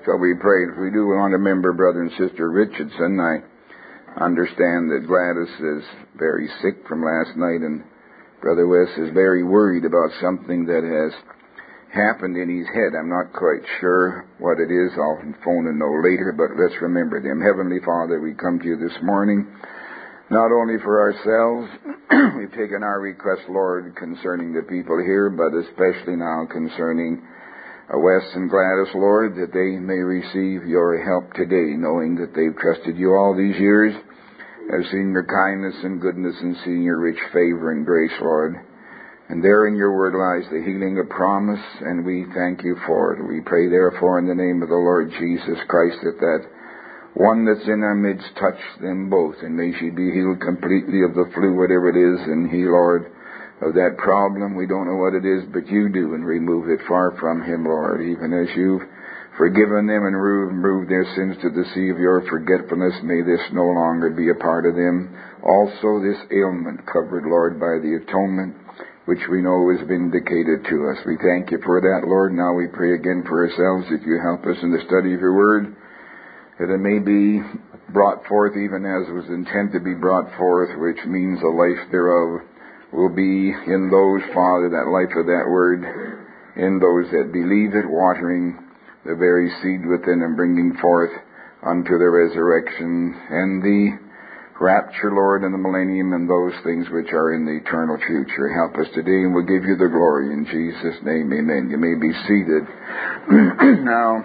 Shall we pray? If we do, we want to remember Brother and Sister Richardson. I understand that Gladys is very sick from last night, and Brother Wes is very worried about something that has happened in his head. I'm not quite sure what it is. I'll phone and know later, but let's remember them. Heavenly Father, we come to you this morning, not only for ourselves. We've taken our request, Lord, concerning the people here, but especially now concerning Wes and Gladys, Lord, that they may receive your help today, knowing that they've trusted you all these years, have seen your kindness and goodness and seen your rich favor and grace, Lord. And there in your word lies the healing of promise, and we thank you for it. We pray therefore in the name of the Lord Jesus Christ that one that's in our midst touch them both, and may she be healed completely of the flu, whatever it is, and he, Lord, of that problem. We don't know what it is, but you do, and remove it far from him, Lord, even as you've forgiven them and removed their sins to the sea of your forgetfulness. May this no longer be a part of them. Also this ailment covered, Lord, by the atonement, which we know is vindicated to us. We thank you for that, Lord. Now we pray again for ourselves, that you help us in the study of your word, that it may be brought forth even as it was intended to be brought forth, which means the life thereof will be in those, Father, that life of that word, in those that believe it, watering the very seed within them, bringing forth unto the resurrection and the rapture, Lord, and the millennium, and those things which are in the eternal future. Help us today, and we'll give you the glory in Jesus' name. Amen. You may be seated. Now,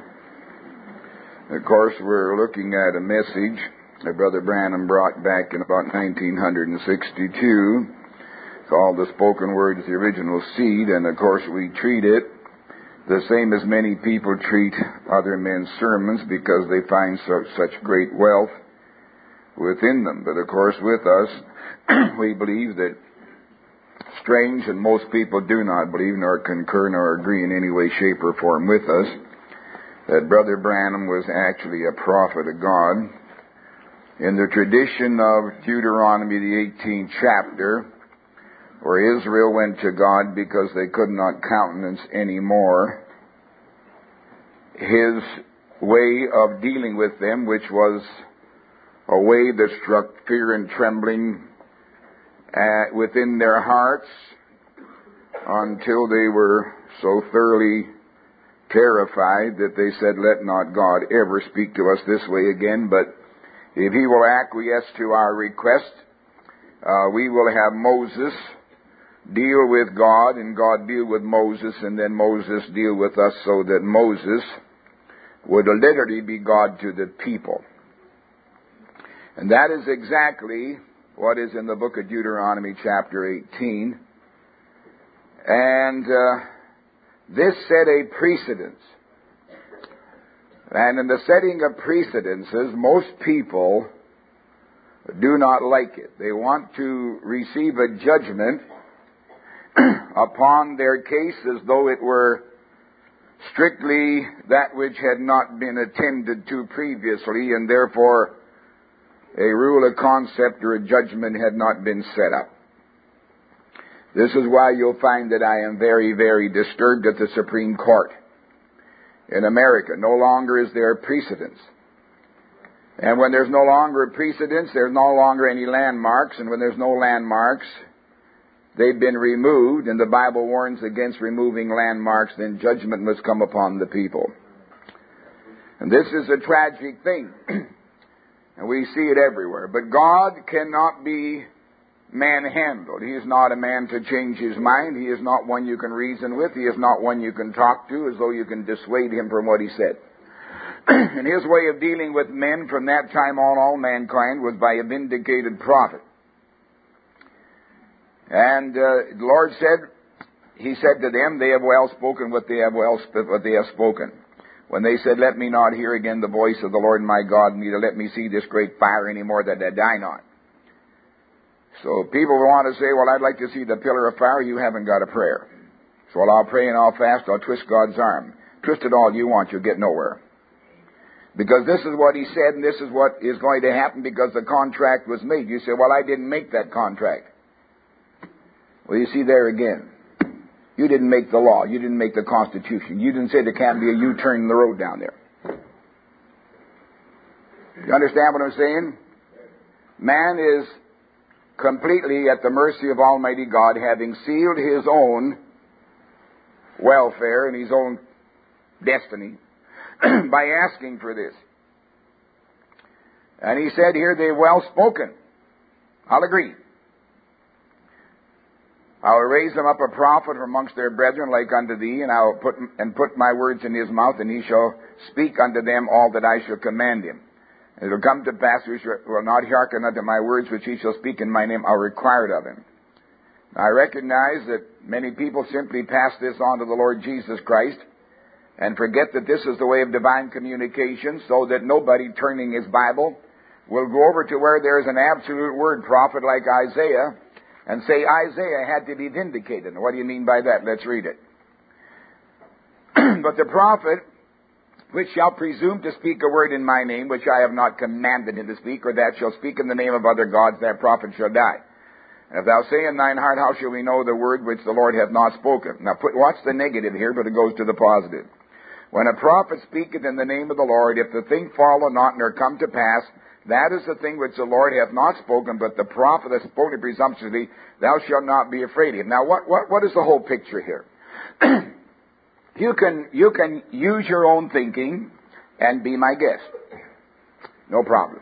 of course, we're looking at a message that Brother Branham brought back in about 1962, called The Spoken Word is the Original Seed, and of course we treat it the same as many people treat other men's sermons, because they find such great wealth within them. But of course with us, we believe that, strange, and most people do not believe, nor concur, nor agree in any way, shape, or form with us, that Brother Branham was actually a prophet of God. In the tradition of Deuteronomy, the 18th chapter, where Israel went to God because they could not countenance anymore his way of dealing with them, which was a way that struck fear and trembling within their hearts until they were so thoroughly terrified that they said, let not God ever speak to us this way again, but if he will acquiesce to our request, we will have Moses deal with God, and God deal with Moses, and then Moses deal with us, so that Moses would literally be God to the people. And that is exactly what is in the book of Deuteronomy chapter 18. And this set a precedence. And in the setting of precedences, most people do not like it. They want to receive a judgment upon their case as though it were strictly that which had not been attended to previously, and therefore a rule, a concept, or a judgment had not been set up. This is why you'll find that I am very, very disturbed at the Supreme Court in America. No longer is there a precedence. And when there's no longer a precedence, there's no longer any landmarks, and when there's no landmarks, they've been removed, and the Bible warns against removing landmarks, then judgment must come upon the people. And this is a tragic thing, and we see it everywhere. But God cannot be manhandled. He is not a man to change his mind. He is not one you can reason with. He is not one you can talk to as though you can dissuade him from what he said. And his way of dealing with men from that time on, all mankind, was by a vindicated prophet. And the Lord said, he said to them, they have well spoken what they have spoken. When they said, let me not hear again the voice of the Lord my God, neither let me see this great fire any more, that I die not. So people want to say, well, I'd like to see the pillar of fire. You haven't got a prayer. So I'll pray and I'll fast, I'll twist God's arm. Twist it all you want, you'll get nowhere. Because this is what he said, and this is what is going to happen because the contract was made. You say, well, I didn't make that contract. Well, you see there again. You didn't make the law. You didn't make the Constitution. You didn't say there can't be a U-turn in the road down there. You understand what I'm saying? Man is completely at the mercy of Almighty God, having sealed his own welfare and his own destiny by asking for this. And he said here, they're well spoken. I'll agree. I will raise them up a prophet from amongst their brethren like unto thee, and I will put my words in his mouth, and he shall speak unto them all that I shall command him. And it will come to pass, who will not hearken unto my words which he shall speak in my name, I'll require it of him. I recognize that many people simply pass this on to the Lord Jesus Christ and forget that this is the way of divine communication, so that nobody turning his Bible will go over to where there's an absolute word prophet like Isaiah and say Isaiah had to be vindicated. What do you mean by that? Let's read it. But the prophet, which shall presume to speak a word in my name, which I have not commanded him to speak, or that shall speak in the name of other gods, that prophet shall die. And if thou say in thine heart, how shall we know the word which the Lord hath not spoken? Now watch the negative here, but it goes to the positive. When a prophet speaketh in the name of the Lord, if the thing follow not nor come to pass, that is the thing which the Lord hath not spoken, but the prophet hath spoken presumptuously, thou shalt not be afraid of him. Now what is the whole picture here? You can use your own thinking and be my guest. No problem.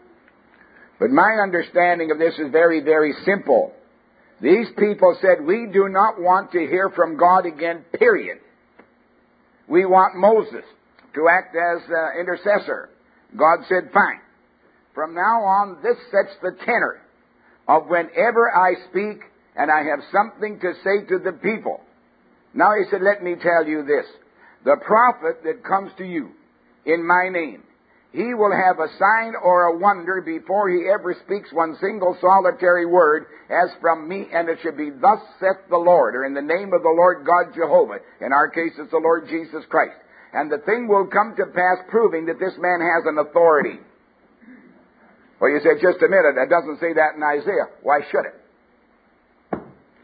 But my understanding of this is very, very simple. These people said, we do not want to hear from God again, period. We want Moses to act as intercessor. God said, fine. From now on, this sets the tenor of whenever I speak and I have something to say to the people. Now he said, let me tell you this. The prophet that comes to you in my name, he will have a sign or a wonder before he ever speaks one single solitary word as from me, and it should be thus saith the Lord, or in the name of the Lord God Jehovah. In our case, it's the Lord Jesus Christ. And the thing will come to pass proving that this man has an authority. Well, you said, just a minute, that doesn't say that in Isaiah. Why should it?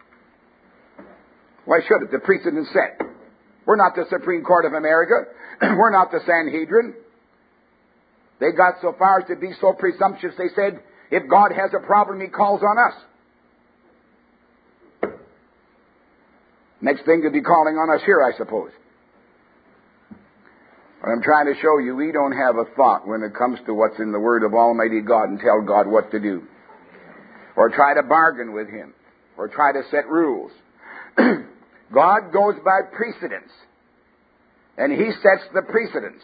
Why should it? The precedent set. We're not the Supreme Court of America. We're not the Sanhedrin. They got so far as to be so presumptuous, they said, if God has a problem, he calls on us. Next thing to be calling on us here, I suppose. But I'm trying to show you, we don't have a thought when it comes to what's in the Word of Almighty God and tell God what to do. Or try to bargain with Him. Or try to set rules. God goes by precedence. And He sets the precedence.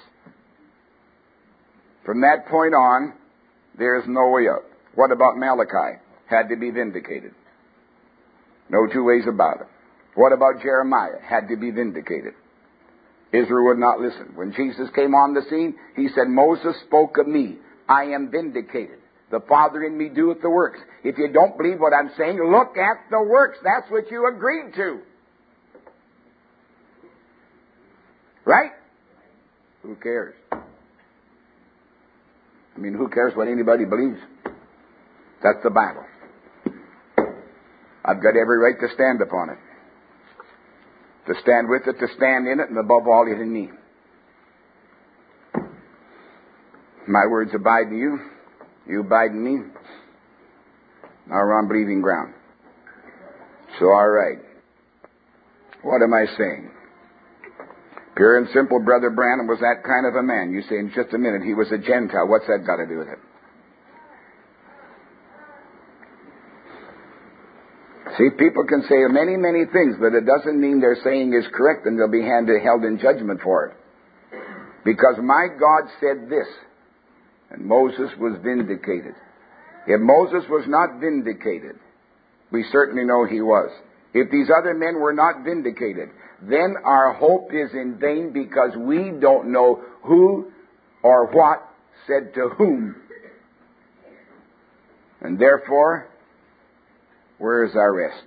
From that point on, there's no way up. What about Malachi? Had to be vindicated. No two ways about it. What about Jeremiah? Had to be vindicated. Israel would not listen. When Jesus came on the scene, he said, Moses spoke of me. I am vindicated. The Father in me doeth the works. If you don't believe what I'm saying, look at the works. That's what you agreed to. Right? Who cares? I mean, who cares what anybody believes? That's the Bible. I've got every right to stand upon it. To stand with it, to stand in it, and above all, it in me. My words abide in you. You abide in me. Now we're on believing ground. So, all right. What am I saying? Pure and simple, Brother Branham was that kind of a man. You say in just a minute, he was a Gentile. What's that got to do with it? See, people can say many, many things, but it doesn't mean their saying is correct and they'll be held in judgment for it. Because my God said this, and Moses was vindicated. If Moses was not vindicated, we certainly know he was. If these other men were not vindicated, then our hope is in vain because we don't know who or what said to whom. And therefore, where is our rest?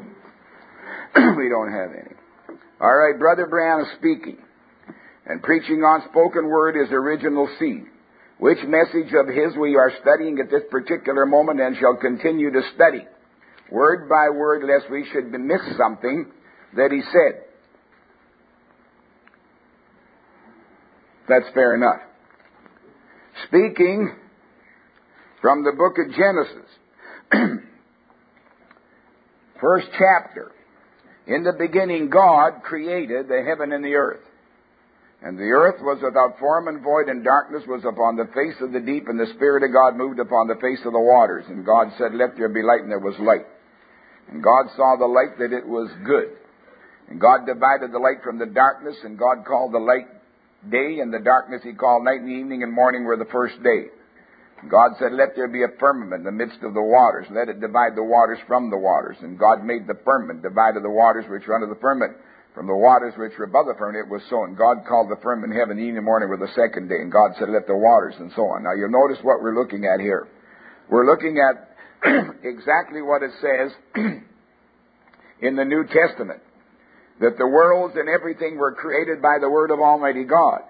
We don't have any. All right, Brother Branham speaking and preaching on spoken word is original seed, which message of his we are studying at this particular moment and shall continue to study, word by word, lest we should miss something that he said. That's fair enough. Speaking from the book of Genesis, first chapter. In the beginning, God created the heaven and the earth. And the earth was without form and void, and darkness was upon the face of the deep, and the Spirit of God moved upon the face of the waters. And God said, "Let there be light," and there was light. And God saw the light that it was good. And God divided the light from the darkness, and God called the light day, and the darkness He called night, and evening and morning were the first day. God said, "Let there be a firmament in the midst of the waters. Let it divide the waters from the waters." And God made the firmament, divided the waters which were under the firmament from the waters which were above the firmament. It was so. And God called the firmament heaven, evening and morning were the second day. And God said, "Let the waters," and so on. Now you'll notice what we're looking at here. We're looking at exactly what it says in the New Testament, that the worlds and everything were created by the Word of Almighty God.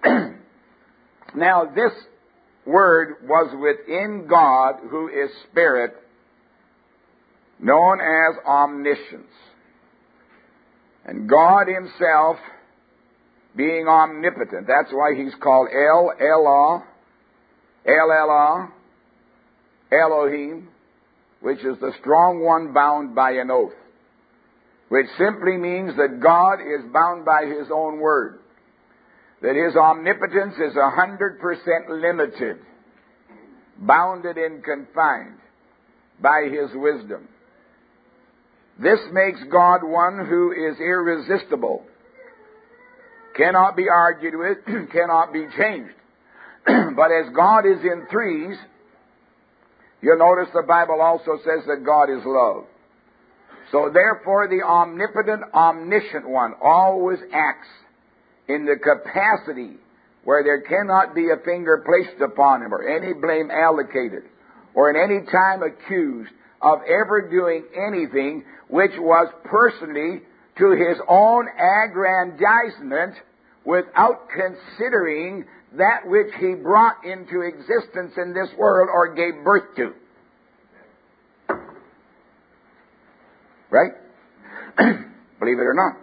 Now this Word was within God, who is Spirit, known as omniscience. And God Himself being omnipotent. That's why He's called El Elah, Elohim, which is the strong one bound by an oath, which simply means that God is bound by His own word. That His omnipotence is 100% limited, bounded and confined by His wisdom. This makes God one who is irresistible, cannot be argued with, cannot be changed. But as God is in threes, you'll notice the Bible also says that God is love. So therefore the omnipotent, omniscient one always acts in the capacity where there cannot be a finger placed upon Him or any blame allocated or at any time accused of ever doing anything which was personally to His own aggrandizement without considering that which He brought into existence in this world or gave birth to. Right? Believe it or not.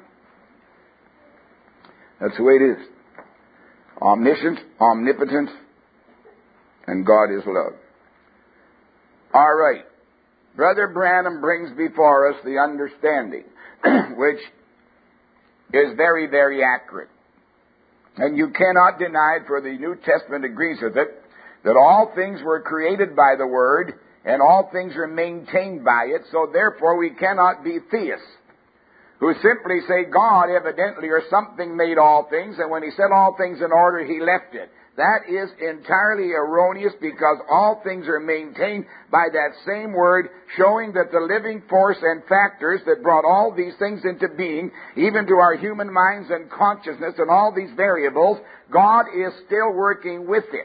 That's the way it is. Omniscient, omnipotent, and God is love. All right. Brother Branham brings before us the understanding, which is very, very accurate. And you cannot deny, for the New Testament agrees with it, that all things were created by the Word, and all things are maintained by it, so therefore we cannot be theists, who simply say God evidently or something made all things, and when He set all things in order, He left it. That is entirely erroneous, because all things are maintained by that same Word, showing that the living force and factors that brought all these things into being, even to our human minds and consciousness and all these variables, God is still working with it.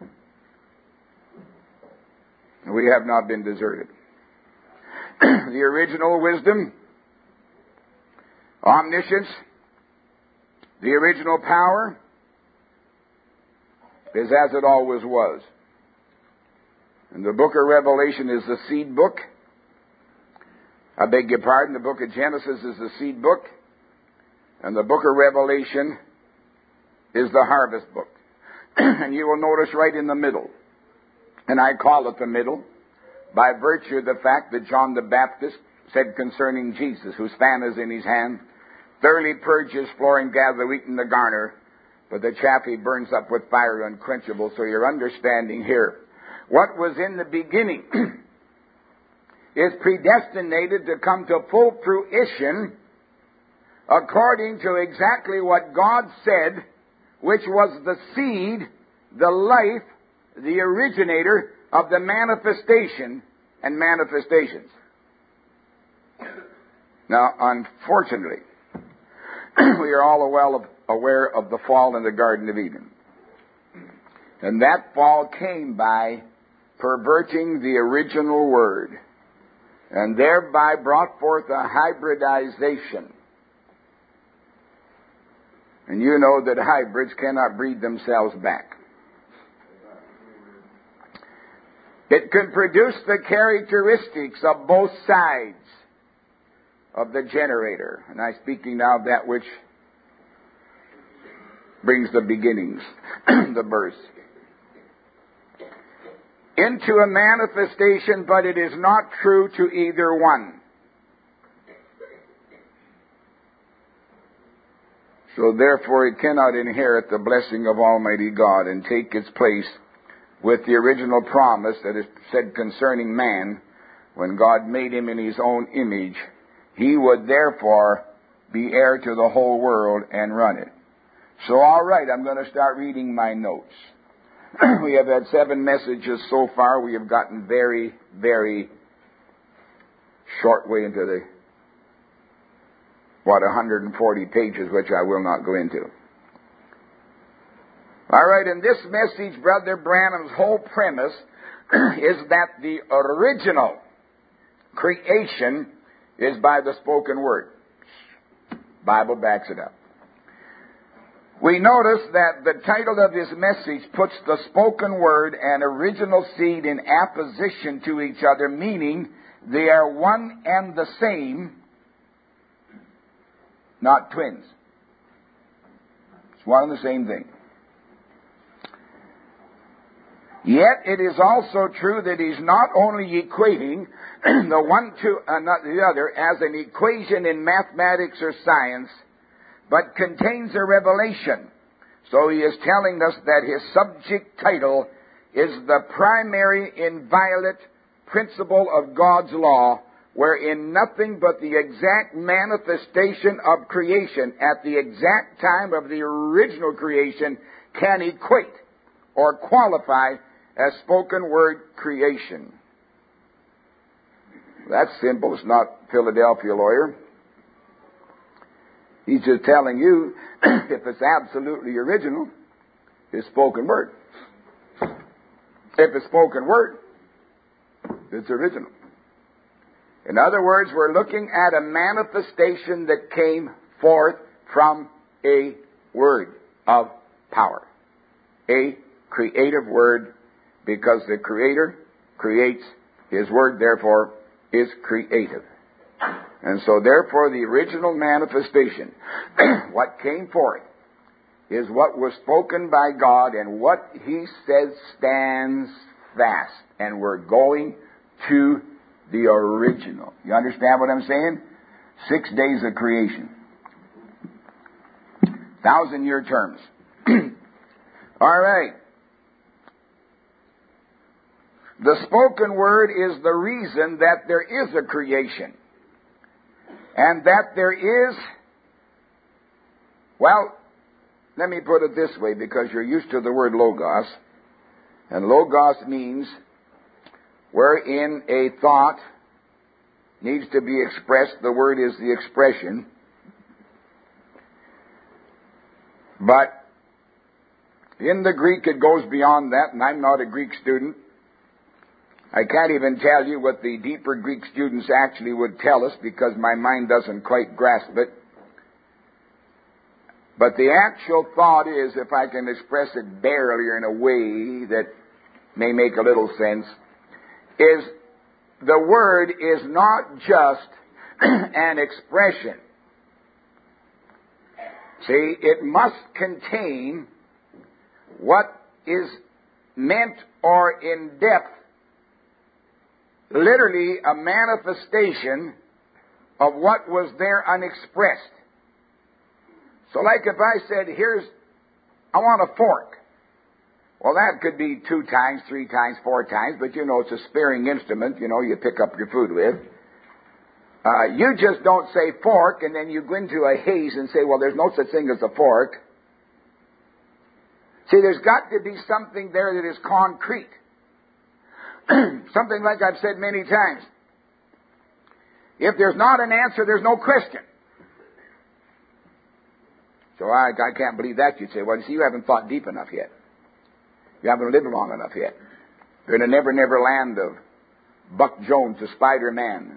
We have not been deserted. The original wisdom, omniscience, the original power, is as it always was. And the book of Revelation is the seed book. I beg your pardon, the book of Genesis is the seed book. And the book of Revelation is the harvest book. And you will notice right in the middle, and I call it the middle, by virtue of the fact that John the Baptist said concerning Jesus, whose fan is in his hand, thoroughly purge his floor and gather the wheat in the garner, but the chaff he burns up with fire unquenchable. So you're understanding here. What was in the beginning is predestinated to come to full fruition according to exactly what God said, which was the seed, the life, the originator of the manifestation and manifestations. Now, unfortunately, we are all aware of the fall in the Garden of Eden. And that fall came by perverting the original Word, and thereby brought forth a hybridization. And you know that hybrids cannot breed themselves back. It can produce the characteristics of both sides of the generator. And I'm speaking now of that which brings the beginnings, the birth. into a manifestation, but it is not true to either one. So therefore it cannot inherit the blessing of Almighty God and take its place with the original promise that is said concerning man. When God made him in his own image, he would therefore be heir to the whole world and run it. So all right, I'm going to start reading my notes. We have had 7 messages so far. We have gotten very, very short way into the 140 pages, which I will not go into. All right, in this message, Brother Branham's whole premise is that the original creation is by the spoken word. Bible backs it up. We notice that the title of his message puts the spoken word and original seed in apposition to each other, meaning they are one and the same, not twins. It's one and the same thing. Yet it is also true that he's not only equating the one to the other as an equation in mathematics or science, but contains a revelation. So he is telling us that his subject title is the primary inviolate principle of God's law, wherein nothing but the exact manifestation of creation at the exact time of the original creation can equate or qualify as spoken word creation. That's simple. It's not Philadelphia lawyer. He's just telling you, if it's absolutely original, it's spoken word. If it's spoken word, it's original. In other words, we're looking at a manifestation that came forth from a word of power. A creative word, because the Creator creates. His word, therefore, is creative. And so, therefore, the original manifestation, what came forth, is what was spoken by God, and what He says stands fast. And we're going to the original. You understand what I'm saying? 6 days of creation. 1,000-year terms. All right. The spoken word is the reason that there is a creation. And that there is, well, let me put it this way, because you're used to the word logos. And logos means wherein a thought needs to be expressed. The word is the expression. But in the Greek it goes beyond that, and I'm not a Greek student. I can't even tell you what the deeper Greek students actually would tell us, because my mind doesn't quite grasp it. But the actual thought is, if I can express it barely or in a way that may make a little sense, is the word is not just an expression. See, it must contain what is meant or in depth, literally a manifestation of what was there unexpressed. So like if I said, I want a fork. Well, that could be 2 times, 3 times, 4 times, but it's a sparing instrument, you pick up your food with. You just don't say fork and then you go into a haze and say, well, there's no such thing as a fork. See, there's got to be something there that is concrete. Something like I've said many times. If there's not an answer, there's no question. So I can't believe that. You'd say, well, you see, you haven't thought deep enough yet. You haven't lived long enough yet. You're in a never, never land of Buck Jones to Spider-Man.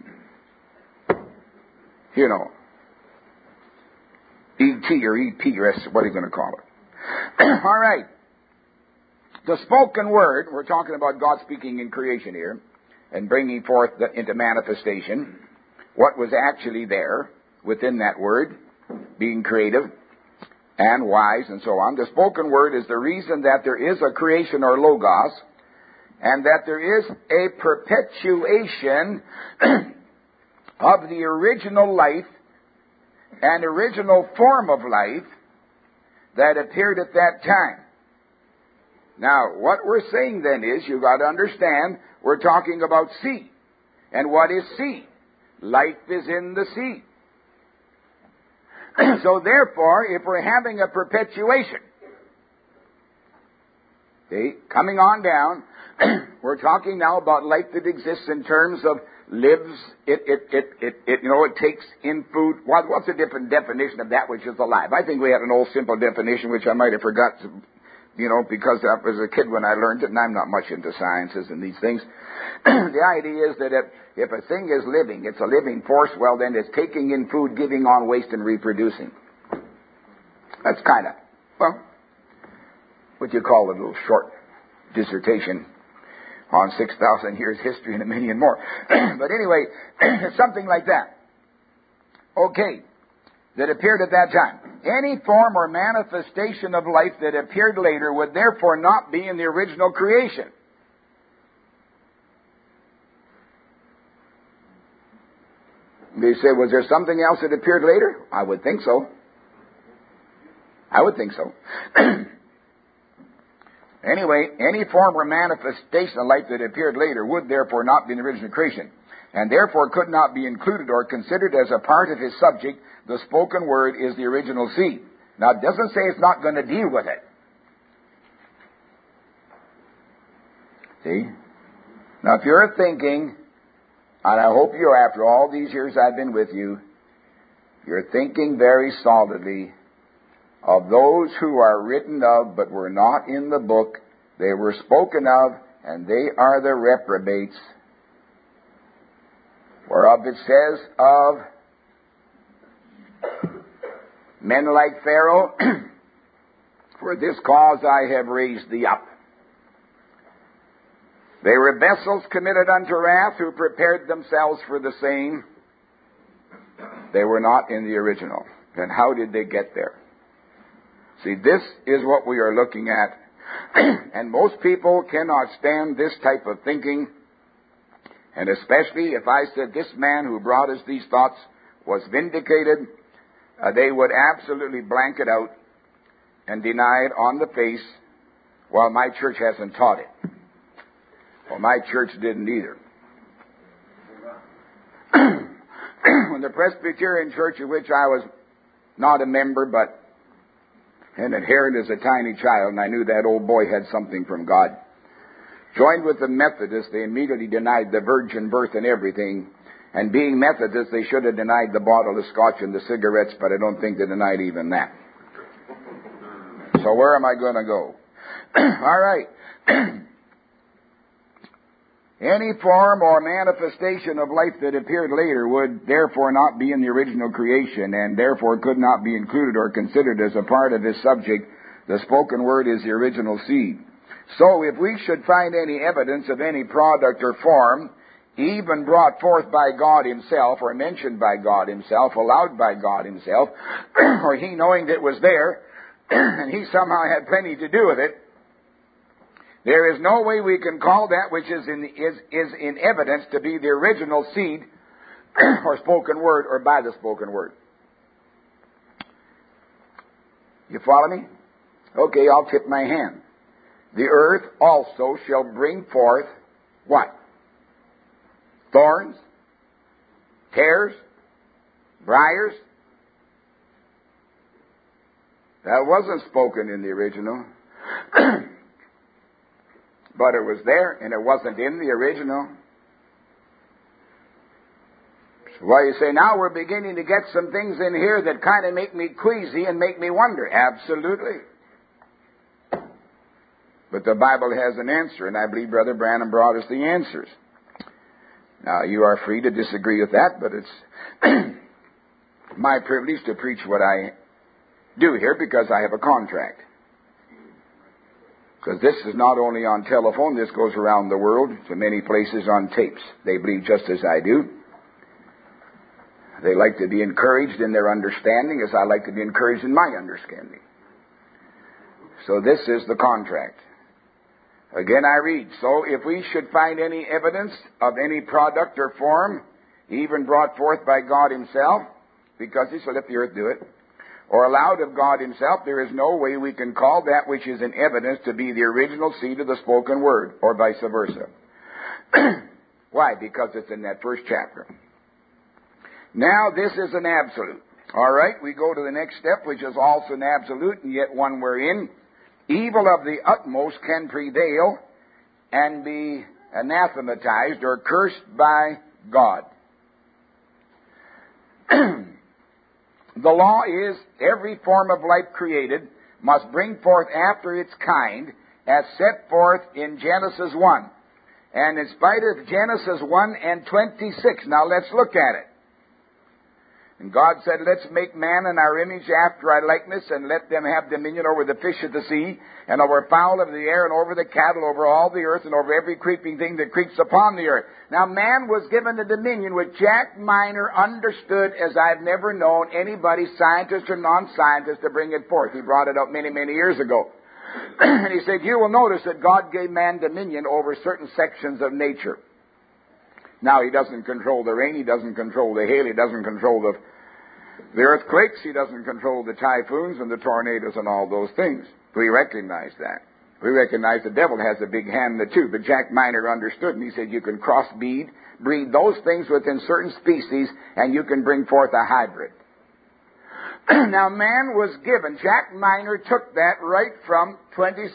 E.T. or E.P. or what are you going to call it? All right. The spoken word, we're talking about God speaking in creation here and bringing forth into manifestation what was actually there within that word, being creative and wise and so on. The spoken word is the reason that there is a creation or logos, and that there is a perpetuation of the original life and original form of life that appeared at that time. Now, what we're saying then is, you've got to understand, we're talking about sea. And what is sea? Life is in the sea. So therefore, if we're having a perpetuation, coming on down, we're talking now about life that exists in terms of lives, it takes in food. What's a different definition of that which is alive? I think we had an old simple definition which I might have forgot, because I was a kid when I learned it, and I'm not much into sciences and these things. The idea is that if a thing is living, it's a living force, well then it's taking in food, giving on waste, and reproducing. That's kind of, what you call a little short dissertation on 6,000 years history and a million more. But anyway, it's something like that. Okay, that appeared at that time. Any form or manifestation of life that appeared later would therefore not be in the original creation. They say, was there something else that appeared later? I would think so. Anyway, any form or manifestation of life that appeared later would therefore not be in the original creation, and therefore could not be included or considered as a part of his subject. The spoken word is the original seed. Now, it doesn't say it's not going to deal with it. See? Now, if you're thinking, and I hope you are, after all these years I've been with you, you're thinking very solidly of those who are written of but were not in the book. They were spoken of, and they are the reprobates, whereof it says of men like Pharaoh, for this cause I have raised thee up. They were vessels committed unto wrath, who prepared themselves for the same. They were not in the original. Then how did they get there? See, this is what we are looking at. And most people cannot stand this type of thinking. And especially if I said this man who brought us these thoughts was vindicated, they would absolutely blank it out and deny it on the face, while my church hasn't taught it. Well, my church didn't either. When the Presbyterian church of which I was not a member, but an adherent as a tiny child, and I knew that old boy had something from God, joined with the Methodists, they immediately denied the virgin birth and everything. And being Methodists, they should have denied the bottle of scotch and the cigarettes, but I don't think they denied even that. So where am I going to go? All right. Any form or manifestation of life that appeared later would therefore not be in the original creation, and therefore could not be included or considered as a part of his subject. The spoken word is the original seed. So if we should find any evidence of any product or form, even brought forth by God himself, or mentioned by God himself, allowed by God himself, or he knowing that it was there, and he somehow had plenty to do with it, there is no way we can call that which is in evidence to be the original seed, or spoken word, or by the spoken word. You follow me? Okay, I'll tip my hand. The earth also shall bring forth what? Thorns, tares, briars. That wasn't spoken in the original. But it was there, and it wasn't in the original. So why you say, now we're beginning to get some things in here that kind of make me queasy and make me wonder. Absolutely. But the Bible has an answer, and I believe Brother Branham brought us the answers. Now, you are free to disagree with that, but it's my privilege to preach what I do here because I have a contract. Because this is not only on telephone, this goes around the world to many places on tapes. They believe just as I do. They like to be encouraged in their understanding as I like to be encouraged in my understanding. So this is the contract. Again I read, so if we should find any evidence of any product or form, even brought forth by God himself, because he said let the earth do it, or allowed of God himself, there is no way we can call that which is in evidence to be the original seed of the spoken word, or vice versa. Why? Because it's in that first chapter. Now this is an absolute. All right, we go to the next step, which is also an absolute, and yet one wherein evil of the utmost can prevail and be anathematized or cursed by God. The law is every form of life created must bring forth after its kind as set forth in Genesis 1. And in spite of Genesis 1 and 26, now let's look at it. And God said, let's make man in our image after our likeness, and let them have dominion over the fish of the sea, and over fowl of the air, and over the cattle, over all the earth, and over every creeping thing that creeps upon the earth. Now man was given the dominion which Jack Miner understood as I've never known anybody, scientist or non-scientist, to bring it forth. He brought it up many, many years ago. And he said, you will notice that God gave man dominion over certain sections of nature. Now, he doesn't control the rain, he doesn't control the hail, he doesn't control the earthquakes, he doesn't control the typhoons and the tornadoes and all those things. We recognize that. We recognize the devil has a big hand in it too, but Jack Miner understood, and he said you can breed those things within certain species, and you can bring forth a hybrid. Now, man was given, Jack Miner took that right from 26.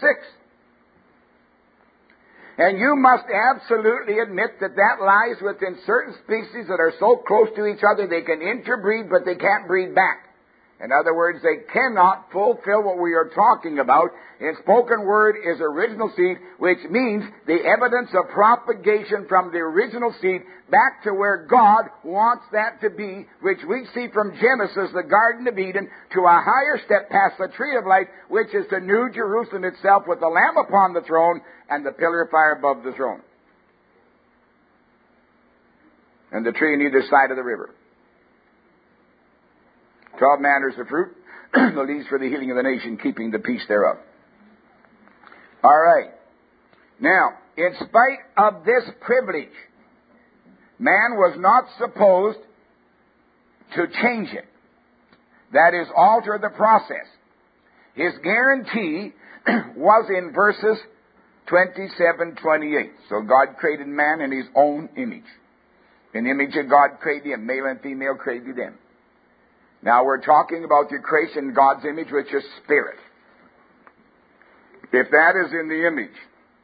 And you must absolutely admit that that lies within certain species that are so close to each other they can interbreed, but they can't breed back. In other words, they cannot fulfill what we are talking about. And spoken word is original seed, which means the evidence of propagation from the original seed back to where God wants that to be, which we see from Genesis, the Garden of Eden, to a higher step past the tree of life, which is the New Jerusalem itself with the Lamb upon the throne and the pillar of fire above the throne. And the tree on either side of the river. 12 manners of fruit, the leaves for the healing of the nation, keeping the peace thereof. All right. Now, in spite of this privilege, man was not supposed to change it. That is, alter the process. His guarantee was in verses 27, 28. So God created man in his own image. In the image of God created him, male and female created them. Now we're talking about the creation in God's image, which is spirit. If that is in the image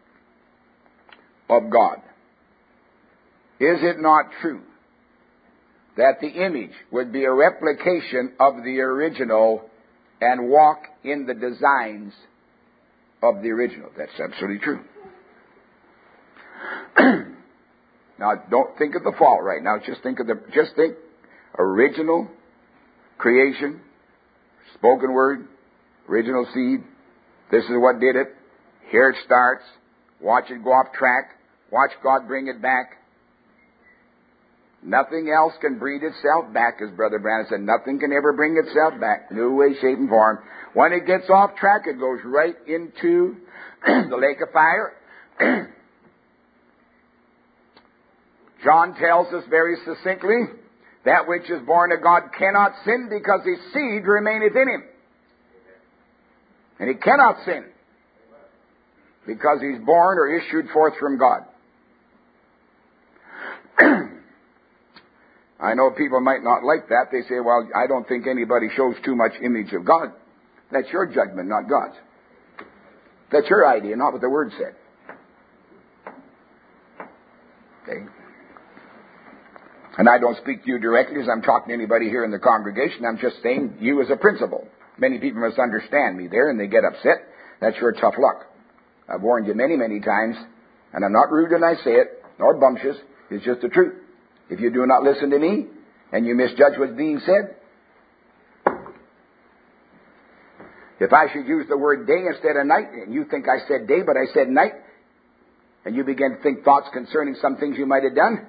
of God, is it not true that the image would be a replication of the original and walk in the designs of the original? That's absolutely true. Now don't think of the fall right now. Just think original creation, spoken word, original seed. This is what did it. Here it starts. Watch it go off track. Watch God bring it back. Nothing else can breed itself back, as Brother Branham said. Nothing can ever bring itself back. No way, shape, and form. When it gets off track, it goes right into the lake of fire. John tells us very succinctly, that which is born of God cannot sin because his seed remaineth in him. And he cannot sin because he's born or issued forth from God. I know people might not like that. They say, well, I don't think anybody shows too much image of God. That's your judgment, not God's. That's your idea, not what the Word said. Okay? And I don't speak to you directly as I'm talking to anybody here in the congregation. I'm just saying you as a principle. Many people misunderstand me there and they get upset. That's your tough luck. I've warned you many, many times, and I'm not rude when I say it, nor bumptious. It's just the truth. If you do not listen to me and you misjudge what's being said, if I should use the word day instead of night, and you think I said day but I said night, and you begin to think thoughts concerning some things you might have done,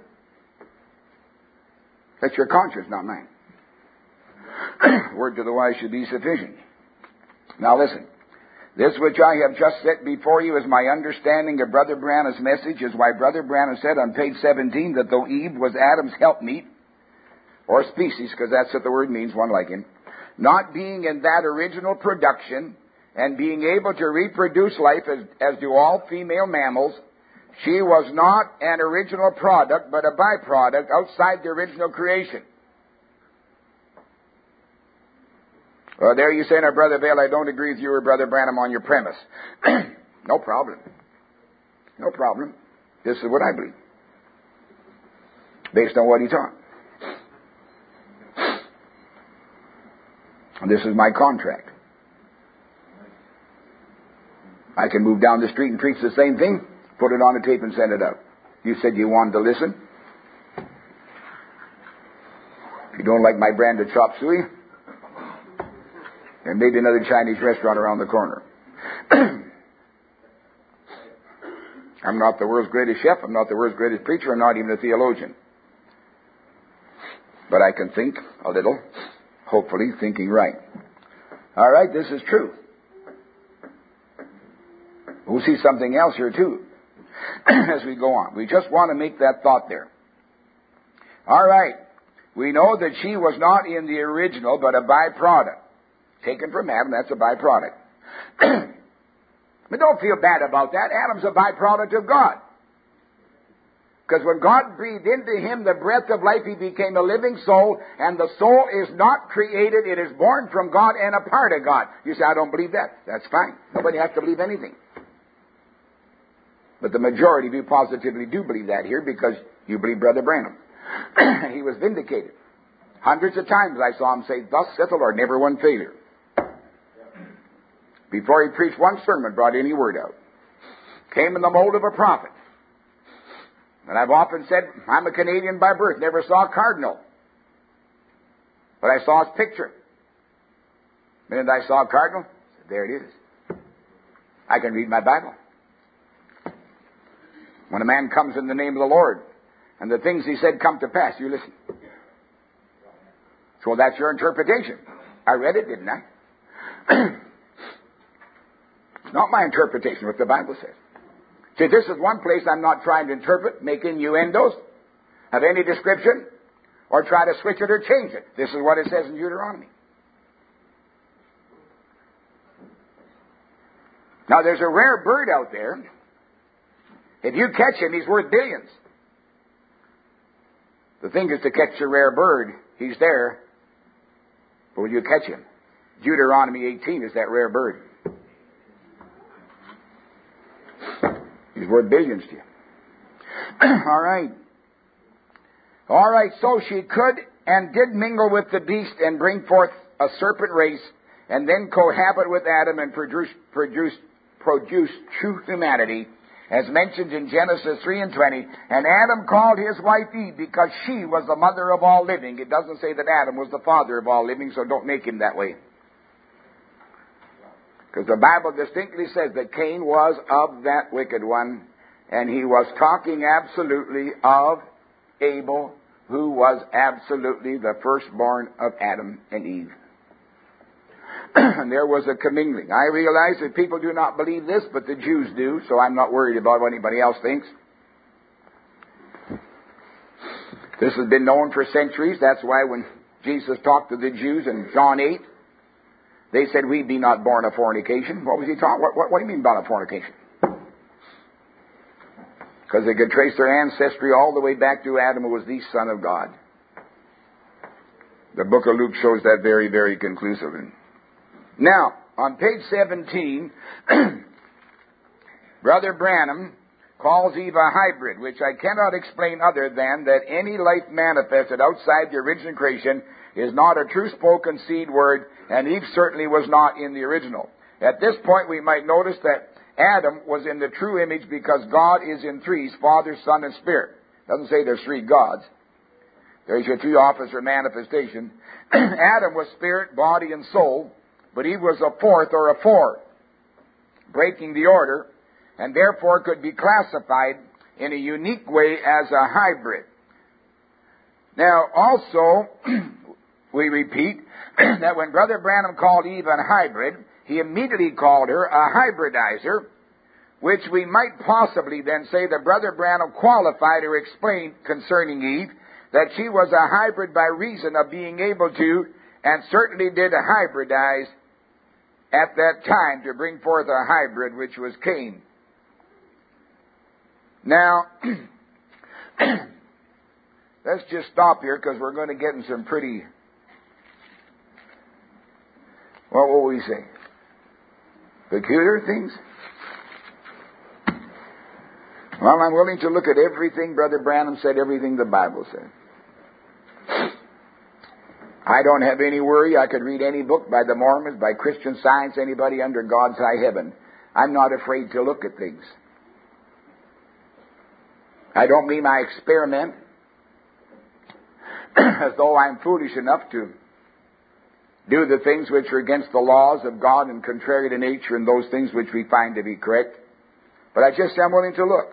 that's your conscience, not mine. Word to the wise should be sufficient. Now listen. This which I have just set before you is my understanding of Brother Branham's message, is why Brother Branham said on page 17 that though Eve was Adam's helpmeet, or species, because that's what the word means, one like him, not being in that original production and being able to reproduce life as do all female mammals, she was not an original product, but a byproduct outside the original creation. Well, there you say, now, Brother Vail, I don't agree with you or Brother Branham on your premise. No problem. No problem. This is what I believe, based on what he taught. This is my contract. I can move down the street and preach the same thing, put it on a tape and send it out. You said you wanted to listen. If you don't like my brand of chop suey, and maybe another Chinese restaurant around the corner. I'm not the world's greatest chef. I'm not the world's greatest preacher. I'm not even a theologian. But I can think a little, hopefully thinking right. All right, this is true. We'll see something else here too as we go on. We just want to make that thought there. All right. We know that she was not in the original, but a byproduct. Taken from Adam, that's a byproduct. But don't feel bad about that. Adam's a byproduct of God. Because when God breathed into him the breath of life, he became a living soul, and the soul is not created. It is born from God and a part of God. You say, I don't believe that. That's fine. Nobody has to believe anything. But the majority of you positively do believe that here because you believe Brother Branham. He was vindicated. Hundreds of times I saw him say, thus saith the Lord, never one failure. Before he preached one sermon, brought any word out. Came in the mold of a prophet. And I've often said, I'm a Canadian by birth, never saw a cardinal. But I saw his picture. The minute I saw a cardinal, there it is. I can read my Bible. When a man comes in the name of the Lord, and the things he said come to pass, you listen. So that's your interpretation. I read it, didn't I? It's not my interpretation, what the Bible says. See, this is one place I'm not trying to interpret, make innuendos of any description, or try to switch it or change it. This is what it says in Deuteronomy. Now, there's a rare bird out there. If you catch him, he's worth billions. The thing is to catch a rare bird. He's there. But will you catch him? Deuteronomy 18 is that rare bird. He's worth billions to you. All right. All right, so she could and did mingle with the beast and bring forth a serpent race and then cohabit with Adam and produce true humanity, as mentioned in Genesis 3:20. And Adam called his wife Eve because she was the mother of all living. It doesn't say that Adam was the father of all living, so don't make him that way. Because the Bible distinctly says that Cain was of that wicked one, and he was talking absolutely of Abel, who was absolutely the firstborn of Adam and Eve. And there was a commingling. I realize that people do not believe this, but the Jews do, so I'm not worried about what anybody else thinks. This has been known for centuries. That's why when Jesus talked to the Jews in John 8, they said, we be not born of fornication. What was he talking? What do you mean born of fornication? Because they could trace their ancestry all the way back to Adam, who was the Son of God. The book of Luke shows that very, very conclusively. Now, on page 17, Brother Branham calls Eve a hybrid, which I cannot explain other than that any life manifested outside the original creation is not a true spoken seed word, and Eve certainly was not in the original. At this point, we might notice that Adam was in the true image because God is in threes, Father, Son, and Spirit. It doesn't say there's three gods. There's your three office or manifestation. Adam was spirit, body, and soul, but Eve was a fourth or a four, breaking the order, and therefore could be classified in a unique way as a hybrid. Now, also, we repeat that when Brother Branham called Eve a hybrid, he immediately called her a hybridizer, which we might possibly then say that Brother Branham qualified or explained concerning Eve, that she was a hybrid by reason of being able to, and certainly did hybridize at that time to bring forth a hybrid, which was Cain. Now, let's just stop here because we're going to get in some pretty, what will we say, peculiar things? Well, I'm willing to look at everything Brother Branham said, everything the Bible said. I don't have any worry. I could read any book by the Mormons, by Christian Science, anybody under God's high heaven. I'm not afraid to look at things. I don't mean I experiment as though I'm foolish enough to do the things which are against the laws of God and contrary to nature and those things which we find to be correct. But I just am willing to look.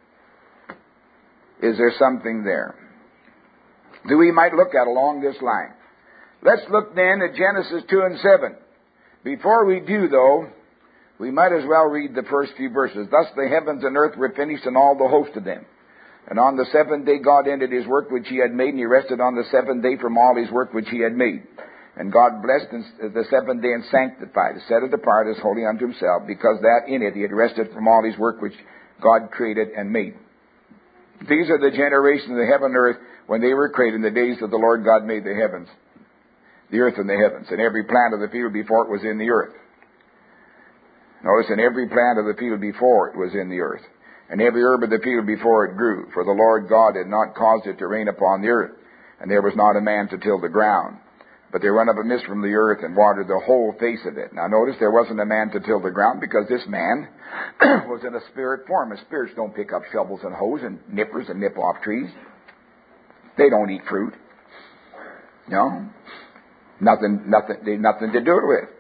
Is there something there that we might look at along this line? Let's look then at Genesis 2 and 7. Before we do, though, we might as well read the first few verses. Thus the heavens and earth were finished, and all the host of them. And on the seventh day God ended his work which he had made, and he rested on the seventh day from all his work which he had made. And God blessed the seventh day and sanctified it, set it apart as holy unto himself, because that in it he had rested from all his work which God created and made. These are the generations of the heaven and earth when they were created in the days that the Lord God made the heavens, the earth and the heavens, and every plant of the field before it was in the earth. Notice, and every plant of the field before it was in the earth, and every herb of the field before it grew, for the Lord God had not caused it to rain upon the earth, and there was not a man to till the ground. But there went up a mist from the earth and watered the whole face of it. Now notice, there wasn't a man to till the ground because this man was in a spirit form. And spirits don't pick up shovels and hoes and nippers and nip off trees. They don't eat fruit. No. Nothing to do it with.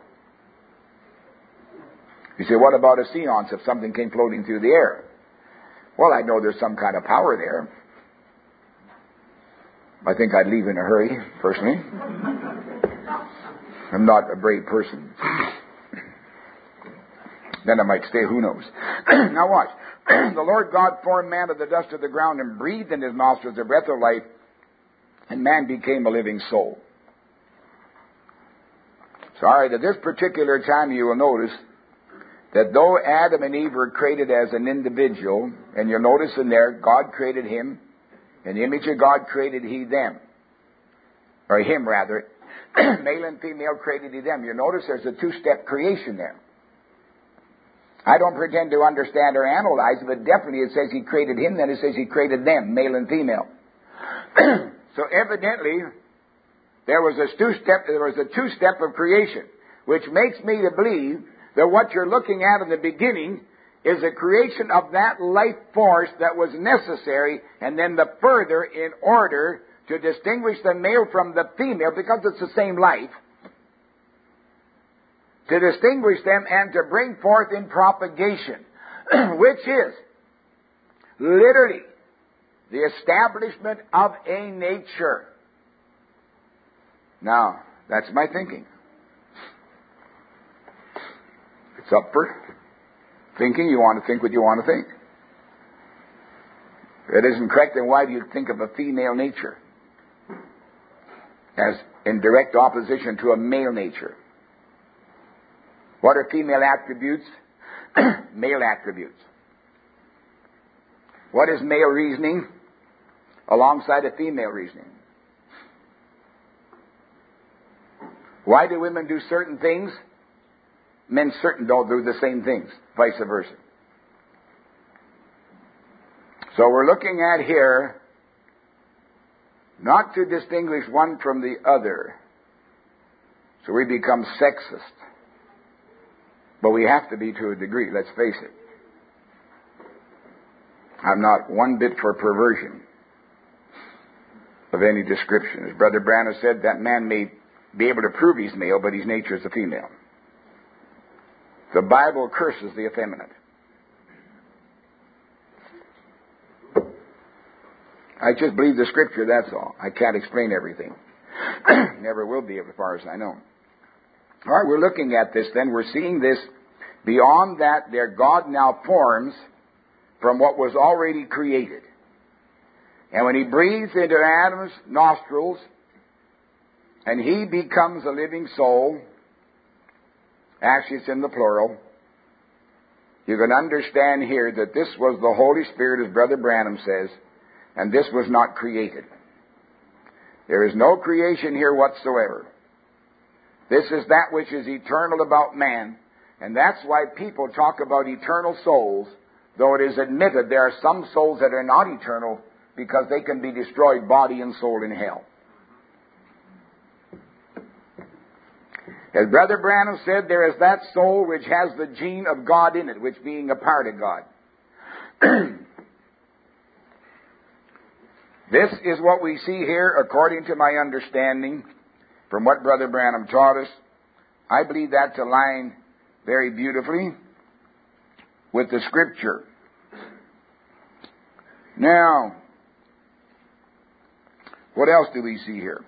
You say, what about a seance if something came floating through the air? Well, I know there's some kind of power there. I think I'd leave in a hurry, personally. I'm not a brave person. Then I might stay, who knows. Now watch. The Lord God formed man of the dust of the ground and breathed in his nostrils the breath of life, and man became a living soul. So, all right, at this particular time you will notice that though Adam and Eve were created as an individual, and you'll notice in there, God created him, in the image of God created he them. Or him, rather. Male and female created he them. You notice there's a two-step creation there. I don't pretend to understand or analyze it, but definitely it says he created him, then it says he created them, male and female. So evidently, there was a two-step of creation, which makes me to believe that what you're looking at in the beginning is a creation of that life force that was necessary, and then the further in order to distinguish the male from the female, because it's the same life, to distinguish them and to bring forth in propagation, which is literally the establishment of a nature. Now, that's my thinking. It's up for thinking. You want to think what you want to think. If it isn't correct, then why do you think of a female nature as in direct opposition to a male nature? What are female attributes? Male attributes. What is male reasoning alongside of female reasoning? Why do women do certain things? Men certain don't do the same things, vice versa. So we're looking at here not to distinguish one from the other, so we become sexist. But we have to be to a degree, let's face it. I'm not one bit for perversion of any description. As Brother Branham said, that man may be able to prove he's male, but his nature is a female. The Bible curses the effeminate. I just believe the Scripture, that's all. I can't explain everything. Never will be, as far as I know. All right, we're looking at this then. We're seeing this beyond that there God now forms from what was already created. And when He breathes into Adam's nostrils and he becomes a living soul, actually it's in the plural, you can understand here that this was the Holy Spirit, as Brother Branham says, and this was not created. There is no creation here whatsoever. This is that which is eternal about man, and that's why people talk about eternal souls, though it is admitted there are some souls that are not eternal because they can be destroyed body and soul in hell. As Brother Branham said, there is that soul which has the gene of God in it, which being a part of God. This is what we see here, according to my understanding, from what Brother Branham taught us. I believe that to line very beautifully with the Scripture. Now, what else do we see here?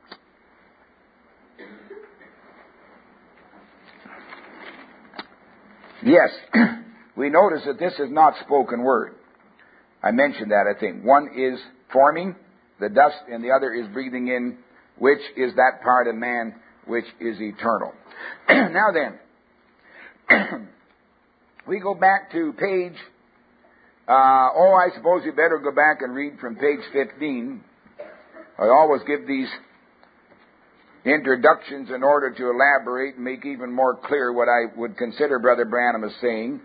Yes, we notice that this is not spoken word. I mentioned that, I think. One is forming the dust, and the other is breathing in, which is that part of man which is eternal. Now then, we go back to page, I suppose you better go back and read from page 15. I always give these introductions in order to elaborate and make even more clear what I would consider Brother Branham as saying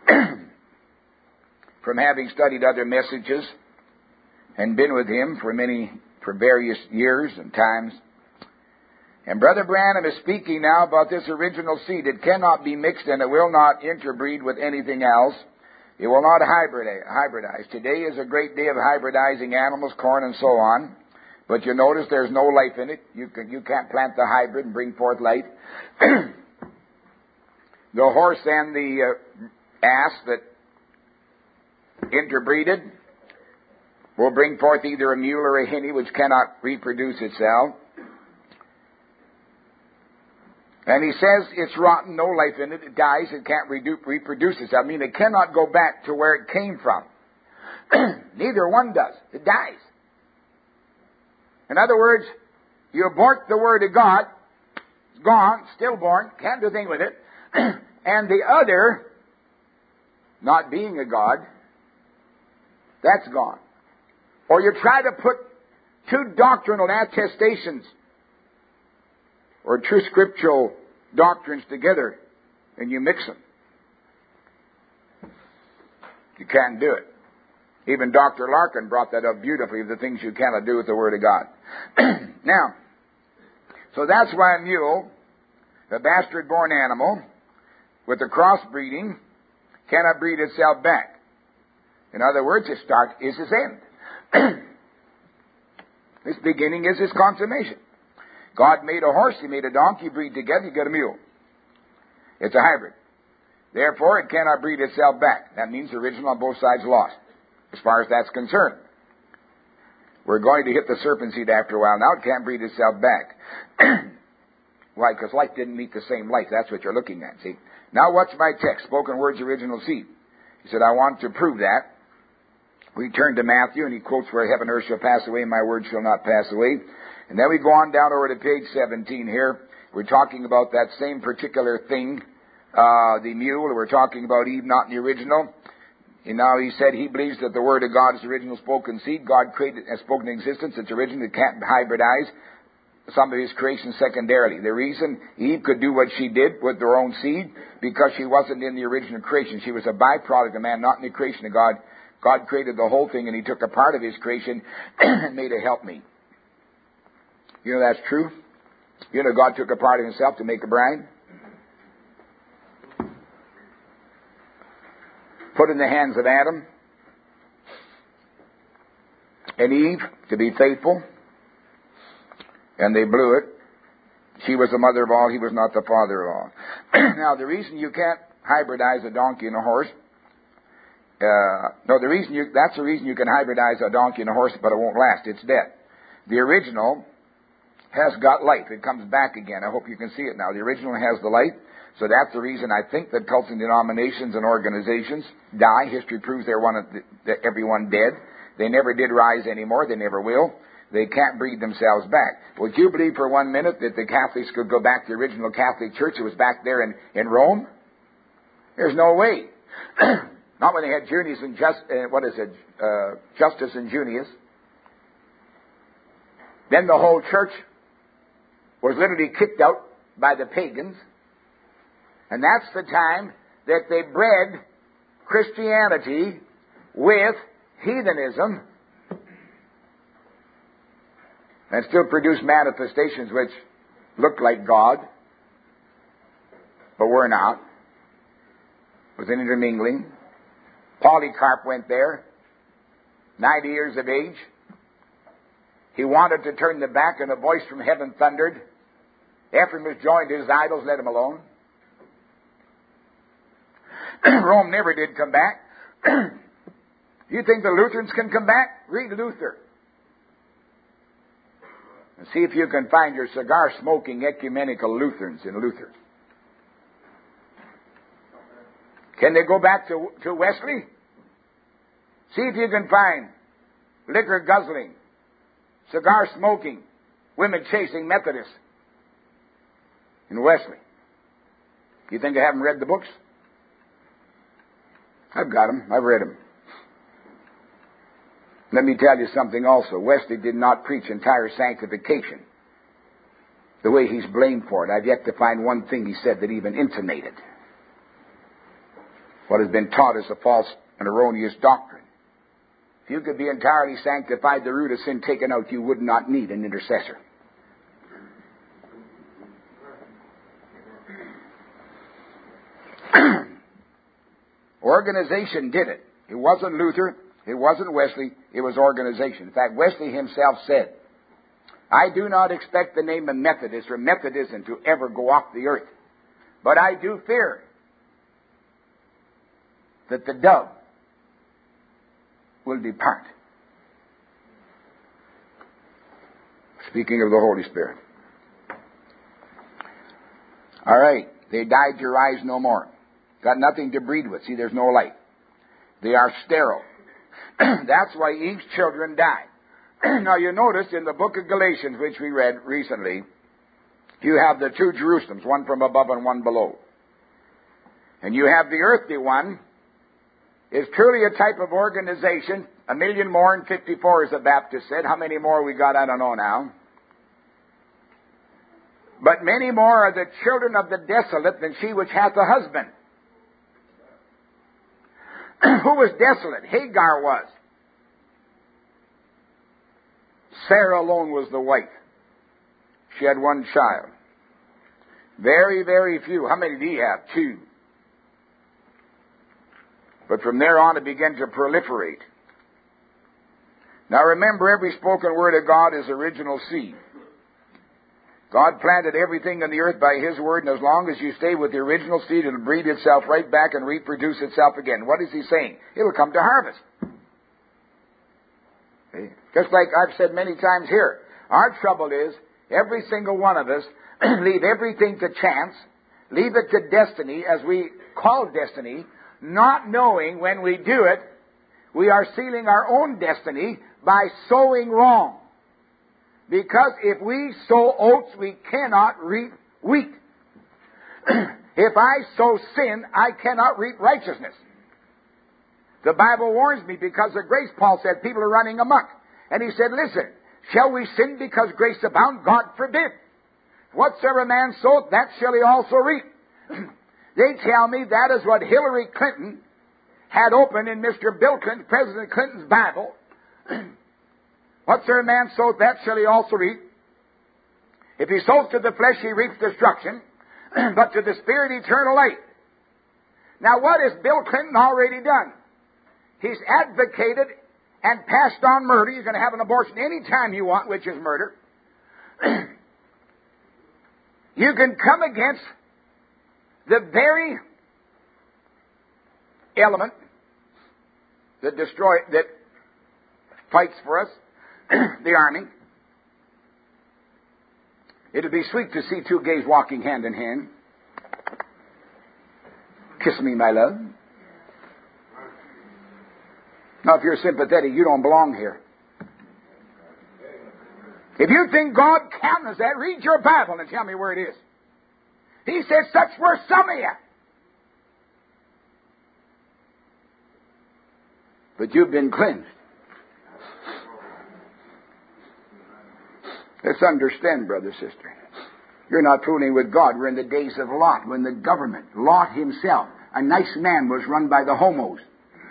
from having studied other messages and been with him for various years and times. And Brother Branham is speaking now about this original seed. It cannot be mixed and it will not interbreed with anything else. It will not hybridize. Today is a great day of hybridizing animals, corn and so on. But you notice there's no life in it. You can't plant the hybrid and bring forth life. The horse and the ass that interbreeded will bring forth either a mule or a hinny which cannot reproduce itself. And he says it's rotten, no life in it, it dies, it can't reproduce itself. I mean, it cannot go back to where it came from. Neither one does. It dies. In other words, you abort the Word of God, it's gone, stillborn, can't do a thing with it. And the other, not being a God, that's gone. Or you try to put two doctrinal attestations or true scriptural doctrines together and you mix them. You can't do it. Even Dr. Larkin brought that up beautifully, the things you cannot do with the Word of God. Now, so that's why a mule, the bastard-born animal, with the crossbreeding, cannot breed itself back. In other words, its start is its end. Its beginning is its consummation. God made a horse, He made a donkey, breed together, you get a mule. It's a hybrid. Therefore, it cannot breed itself back. That means the original on both sides lost, as far as that's concerned. We're going to hit the serpent seed after a while. Now it can't breed itself back. Why? Because life didn't meet the same life. That's what you're looking at, see? Now what's my text? Spoken words, original seed. He said, I want to prove that. We turn to Matthew, and he quotes where heaven and earth shall pass away, my word shall not pass away. And then we go on down over to page 17 here. We're talking about that same particular thing, the mule. We're talking about Eve, not in the original. And now he said he believes that the Word of God is the original spoken seed. God created and spoken in existence. It's original. It can't hybridize some of His creation secondarily. The reason Eve could do what she did with her own seed, because she wasn't in the original creation. She was a byproduct of man, not in the creation of God. God created the whole thing, and He took a part of His creation and made a helpmeet. You know that's true? You know God took a part of Himself to make a bride? Put in the hands of Adam and Eve to be faithful, and they blew it. She was the mother of all, he was not the father of all. Now, the reason you can't hybridize a donkey and a horse, that's the reason you can hybridize a donkey and a horse, but it won't last. It's dead. The original has got life. It comes back again. I hope you can see it now. The original has the light. So that's the reason I think that cults and denominations and organizations die. History proves everyone dead. They never did rise anymore. They never will. They can't breed themselves back. Would you believe for 1 minute that the Catholics could go back to the original Catholic Church that was back there in Rome? There's no way. Not when they had Junius and Justus and Junius. Then the whole church was literally kicked out by the pagans. And that's the time that they bred Christianity with heathenism and still produced manifestations which looked like God, but were not. It was an intermingling. Polycarp went there, 90 years of age. He wanted to turn them back, and a voice from heaven thundered. Ephraim joined his idols, let him alone. Rome never did come back. You think the Lutherans can come back? Read Luther. And see if you can find your cigar-smoking ecumenical Lutherans in Luther. Can they go back to Wesley? See if you can find liquor-guzzling, cigar-smoking, women-chasing Methodists in Wesley. You think I haven't read the books? I've got them. I've read them. Let me tell you something also. Wesley did not preach entire sanctification the way he's blamed for it. I've yet to find one thing he said that even intimated what has been taught as a false and erroneous doctrine. If you could be entirely sanctified, the root of sin taken out, you would not need an intercessor. Organization did it. It wasn't Luther. It wasn't Wesley. It was organization. In fact, Wesley himself said, I do not expect the name of Methodist or Methodism to ever go off the earth, but I do fear that the dove will depart. Speaking of the Holy Spirit. All right. They died to rise no more. Got nothing to breed with. See, there's no life. They are sterile. That's why Eve's children died. Now you notice in the book of Galatians, which we read recently, you have the two Jerusalems, one from above and one below. And you have the earthly one, is truly a type of organization. 1,000,000 more than 54, as the Baptist said. How many more we got, I don't know now. But many more are the children of the desolate than she which hath a husband. Who was desolate? Hagar was. Sarah alone was the wife. She had one child. Very, very few. How many do you have? 2. But from there on it began to proliferate. Now remember, every spoken word of God is original seed. God planted everything in the earth by His word, and as long as you stay with the original seed, it'll breed itself right back and reproduce itself again. What is He saying? It'll come to harvest. Okay? Just like I've said many times here, our trouble is, every single one of us leave everything to chance, leave it to destiny, as we call destiny, not knowing when we do it, we are sealing our own destiny by sowing wrong. Because if we sow oats, we cannot reap wheat. If I sow sin, I cannot reap righteousness. The Bible warns me because of grace. Paul said people are running amok. And he said, listen, shall we sin because grace abound? God forbid. Whatsoever man soweth, that shall he also reap. They tell me that is what Hillary Clinton had open in Mr. Bill Clinton, President Clinton's Bible. Whatsoever man soweth, that shall he also reap. If he sows to the flesh, he reaps destruction, but to the Spirit, eternal life. Now, what has Bill Clinton already done? He's advocated and passed on murder. You're going to have an abortion any time you want, which is murder. You can come against the very element that fights for us, the army. It'll be sweet to see two gays walking hand in hand. Kiss me, my love. Now, if you're sympathetic, you don't belong here. If you think God counts that, read your Bible and tell me where it is. He said, such were some of you. But you've been cleansed. Let's understand, brother, sister. You're not fooling with God. We're in the days of Lot, when the government, Lot himself, a nice man, was run by the homos.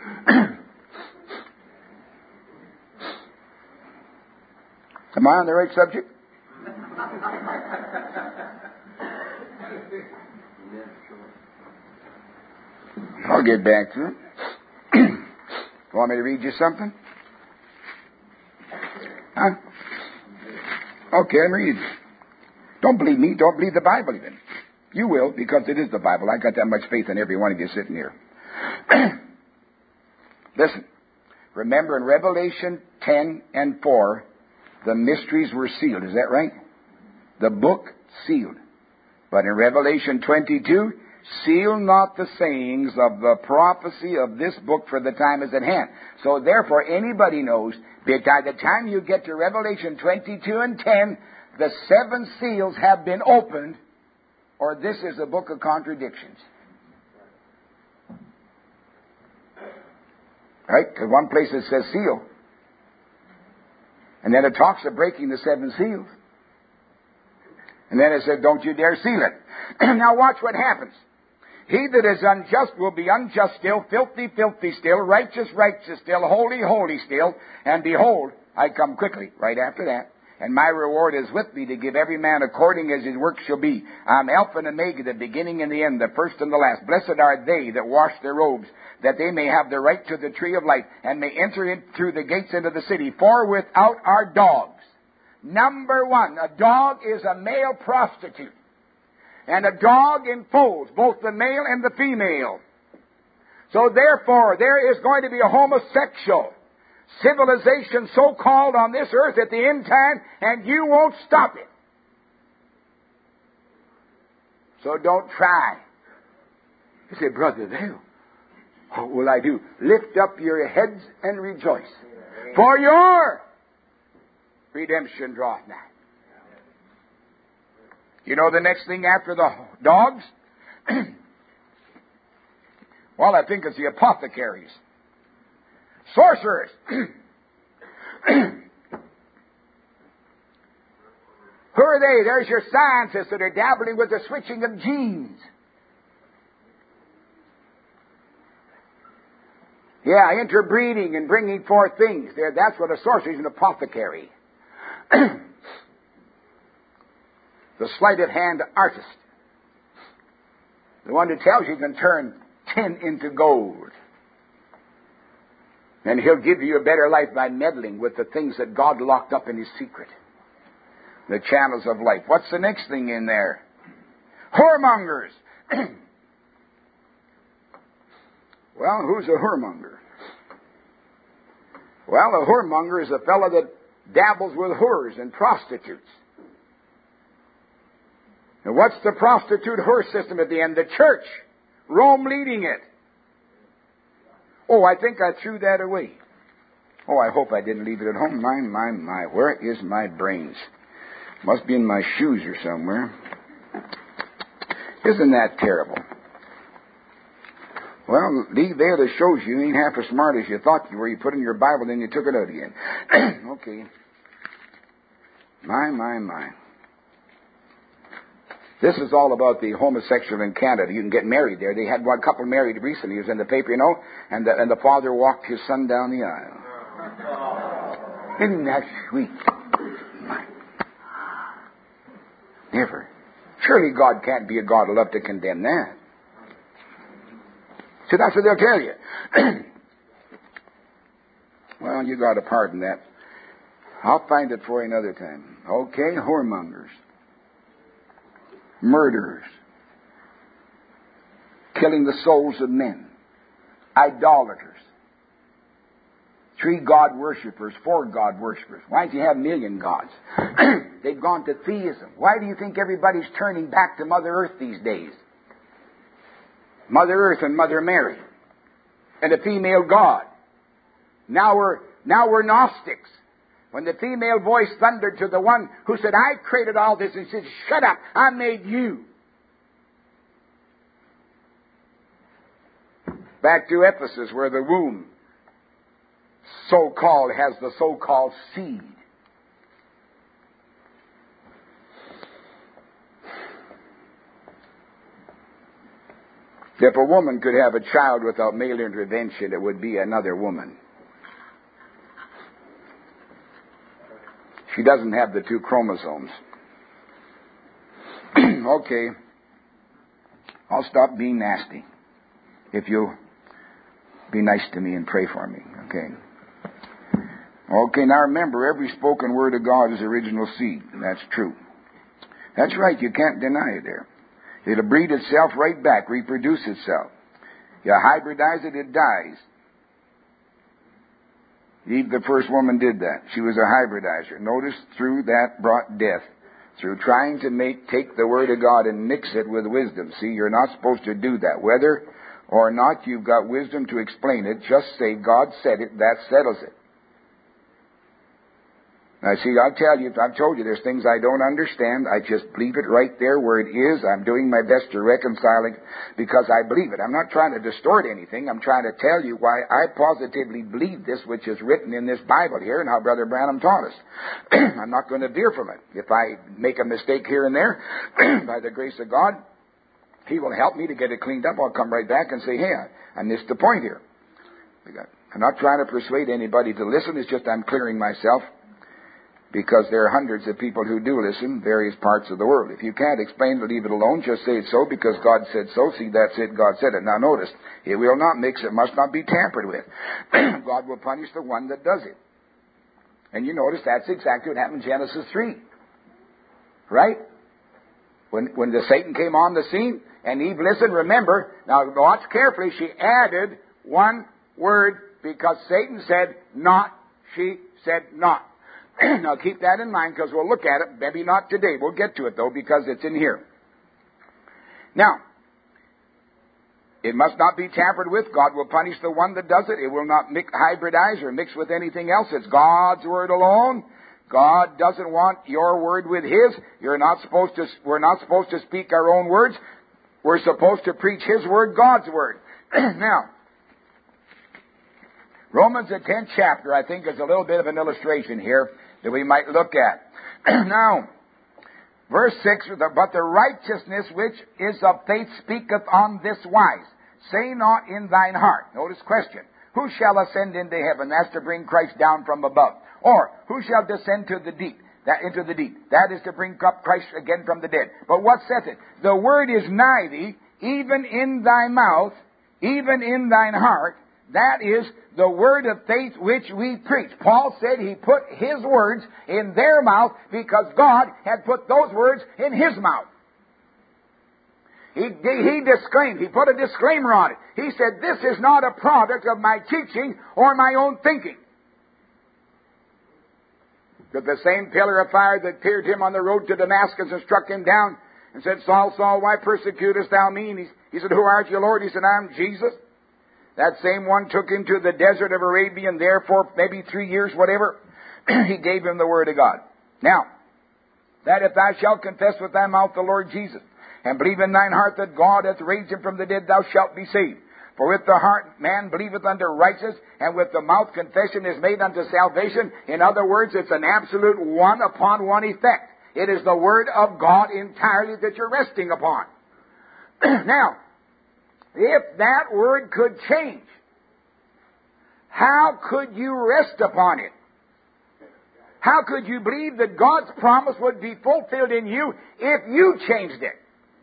Am I on the right subject? I'll get back to it. Want me to read you something? Huh? Okay, I'm reading. Don't believe me. Don't believe the Bible even. You will, because it is the Bible. I got that much faith in every one of you sitting here. Listen. Remember in Revelation 10 and 4, the mysteries were sealed. Is that right? The book sealed. But in Revelation 22, seal not the sayings of the prophecy of this book, for the time is at hand. So therefore, anybody knows that by the time you get to Revelation 22 and 10, the seven seals have been opened, or this is a book of contradictions. Right? Because one place it says seal. And then it talks of breaking the seven seals. And then it says, don't you dare seal it. Now watch what happens. He that is unjust will be unjust still, filthy, filthy still, righteous, righteous still, holy, holy still. And behold, I come quickly. Right after that. And my reward is with me to give every man according as his work shall be. I'm Alpha and Omega, the beginning and the end, the first and the last. Blessed are they that wash their robes, that they may have the right to the tree of life, and may enter in through the gates into the city. For without are dogs. Number one, a dog is a male prostitute. And a dog enfolds both the male and the female. So therefore, there is going to be a homosexual civilization so-called on this earth at the end time, and you won't stop it. So don't try. You say, Brother Dale, what will I do? Lift up your heads and rejoice. For your redemption draweth nigh. You know the next thing after the dogs? Well, I think it's the apothecaries. Sorcerers. Who are they? There's your scientists that are dabbling with the switching of genes. Yeah, interbreeding and bringing forth things. That's what a sorcerer is, an apothecary. The sleight of hand artist. The one who tells you can turn tin into gold. And he'll give you a better life by meddling with the things that God locked up in His secret. The channels of life. What's the next thing in there? Whoremongers. Well, who's a whoremonger? Well, a whoremonger is a fellow that dabbles with whores and prostitutes. And what's the prostitute whore system at the end? The church. Rome leading it. Oh, I think I threw that away. Oh, I hope I didn't leave it at home. My. Where is my brains? Must be in my shoes or somewhere. Isn't that terrible? Well, leave there that shows you ain't half as smart as you thought you were. You put in your Bible, then you took it out again. Okay. My. This is all about the homosexual in Canada. You can get married there. They had one couple married recently. It was in the paper, you know, and the father walked his son down the aisle. Isn't that sweet? Never. Surely God can't be a God who love to condemn that. So that's what they'll tell you. Well, you got to pardon that. I'll find it for you another time. Okay, whoremongers. Murderers, killing the souls of men, idolaters, 3 God worshippers, 4 God worshippers. Why don't you have 1,000,000 gods? They've gone to theism. Why do you think everybody's turning back to Mother Earth these days? Mother Earth and Mother Mary. And a female God. Now we're Gnostics. When the female voice thundered to the one who said, I created all this, and he said, shut up, I made you. Back to Ephesus, where the womb so-called has the so-called seed. If a woman could have a child without male intervention, it would be another woman. She doesn't have the 2 chromosomes. Okay. I'll stop being nasty if you'll be nice to me and pray for me. Okay. Okay, now remember, every spoken word of God is original seed. That's true. That's right, you can't deny it there. It'll breed itself right back, reproduce itself. You hybridize it, it dies. Eve, the first woman, did that. She was a hybridizer. Notice, through that brought death. Through trying to take the Word of God and mix it with wisdom. See, you're not supposed to do that. Whether or not you've got wisdom to explain it, just say, God said it, that settles it. Now, see, I've told you, there's things I don't understand. I just leave it right there where it is. I'm doing my best to reconcile it because I believe it. I'm not trying to distort anything. I'm trying to tell you why I positively believe this which is written in this Bible here and how Brother Branham taught us. I'm not going to veer from it. If I make a mistake here and there, by the grace of God, He will help me to get it cleaned up. I'll come right back and say, hey, I missed the point here. I'm not trying to persuade anybody to listen. It's just I'm clearing myself. Because there are hundreds of people who do listen in various parts of the world. If you can't explain it, leave it alone. Just say it's so because God said so. See, that's it. God said it. Now notice, it will not mix. It must not be tampered with. God will punish the one that does it. And you notice that's exactly what happened in Genesis 3. Right? When the Satan came on the scene and Eve listened, remember, now watch carefully, she added one word because Satan said not, she said not. Now keep that in mind because we'll look at it. Maybe not today. We'll get to it though because it's in here. Now, it must not be tampered with. God will punish the one that does it. It will not hybridize or mix with anything else. It's God's word alone. God doesn't want your word with His. We're not supposed to speak our own words. We're supposed to preach His word, God's word. Now, Romans, the 10th chapter, I think, is a little bit of an illustration here that we might look at. Now, verse 6, but the righteousness which is of faith speaketh on this wise. Say not in thine heart. Notice question. Who shall ascend into heaven? That's to bring Christ down from above. Or, who shall descend to the deep? Into the deep. That is to bring up Christ again from the dead. But what saith it? The word is nigh thee, even in thy mouth, even in thine heart. That is the word of faith which we preach. Paul said he put his words in their mouth because God had put those words in his mouth. He disclaimed. He put a disclaimer on it. He said, this is not a product of my teaching or my own thinking. That the same pillar of fire that appeared him on the road to Damascus and struck him down and said, Saul, Saul, why persecutest thou me? He said, who art you, Lord? He said, I'm Jesus. That same one took him to the desert of Arabia, and there for maybe 3 years, whatever, he gave him the word of God. Now, that if thou shalt confess with thy mouth the Lord Jesus, and believe in thine heart that God hath raised him from the dead, thou shalt be saved. For with the heart man believeth unto righteousness, and with the mouth confession is made unto salvation. In other words, it's an absolute one-upon-one effect. It is the word of God entirely that you're resting upon. Now, if that word could change, how could you rest upon it? How could you believe that God's promise would be fulfilled in you if you changed it?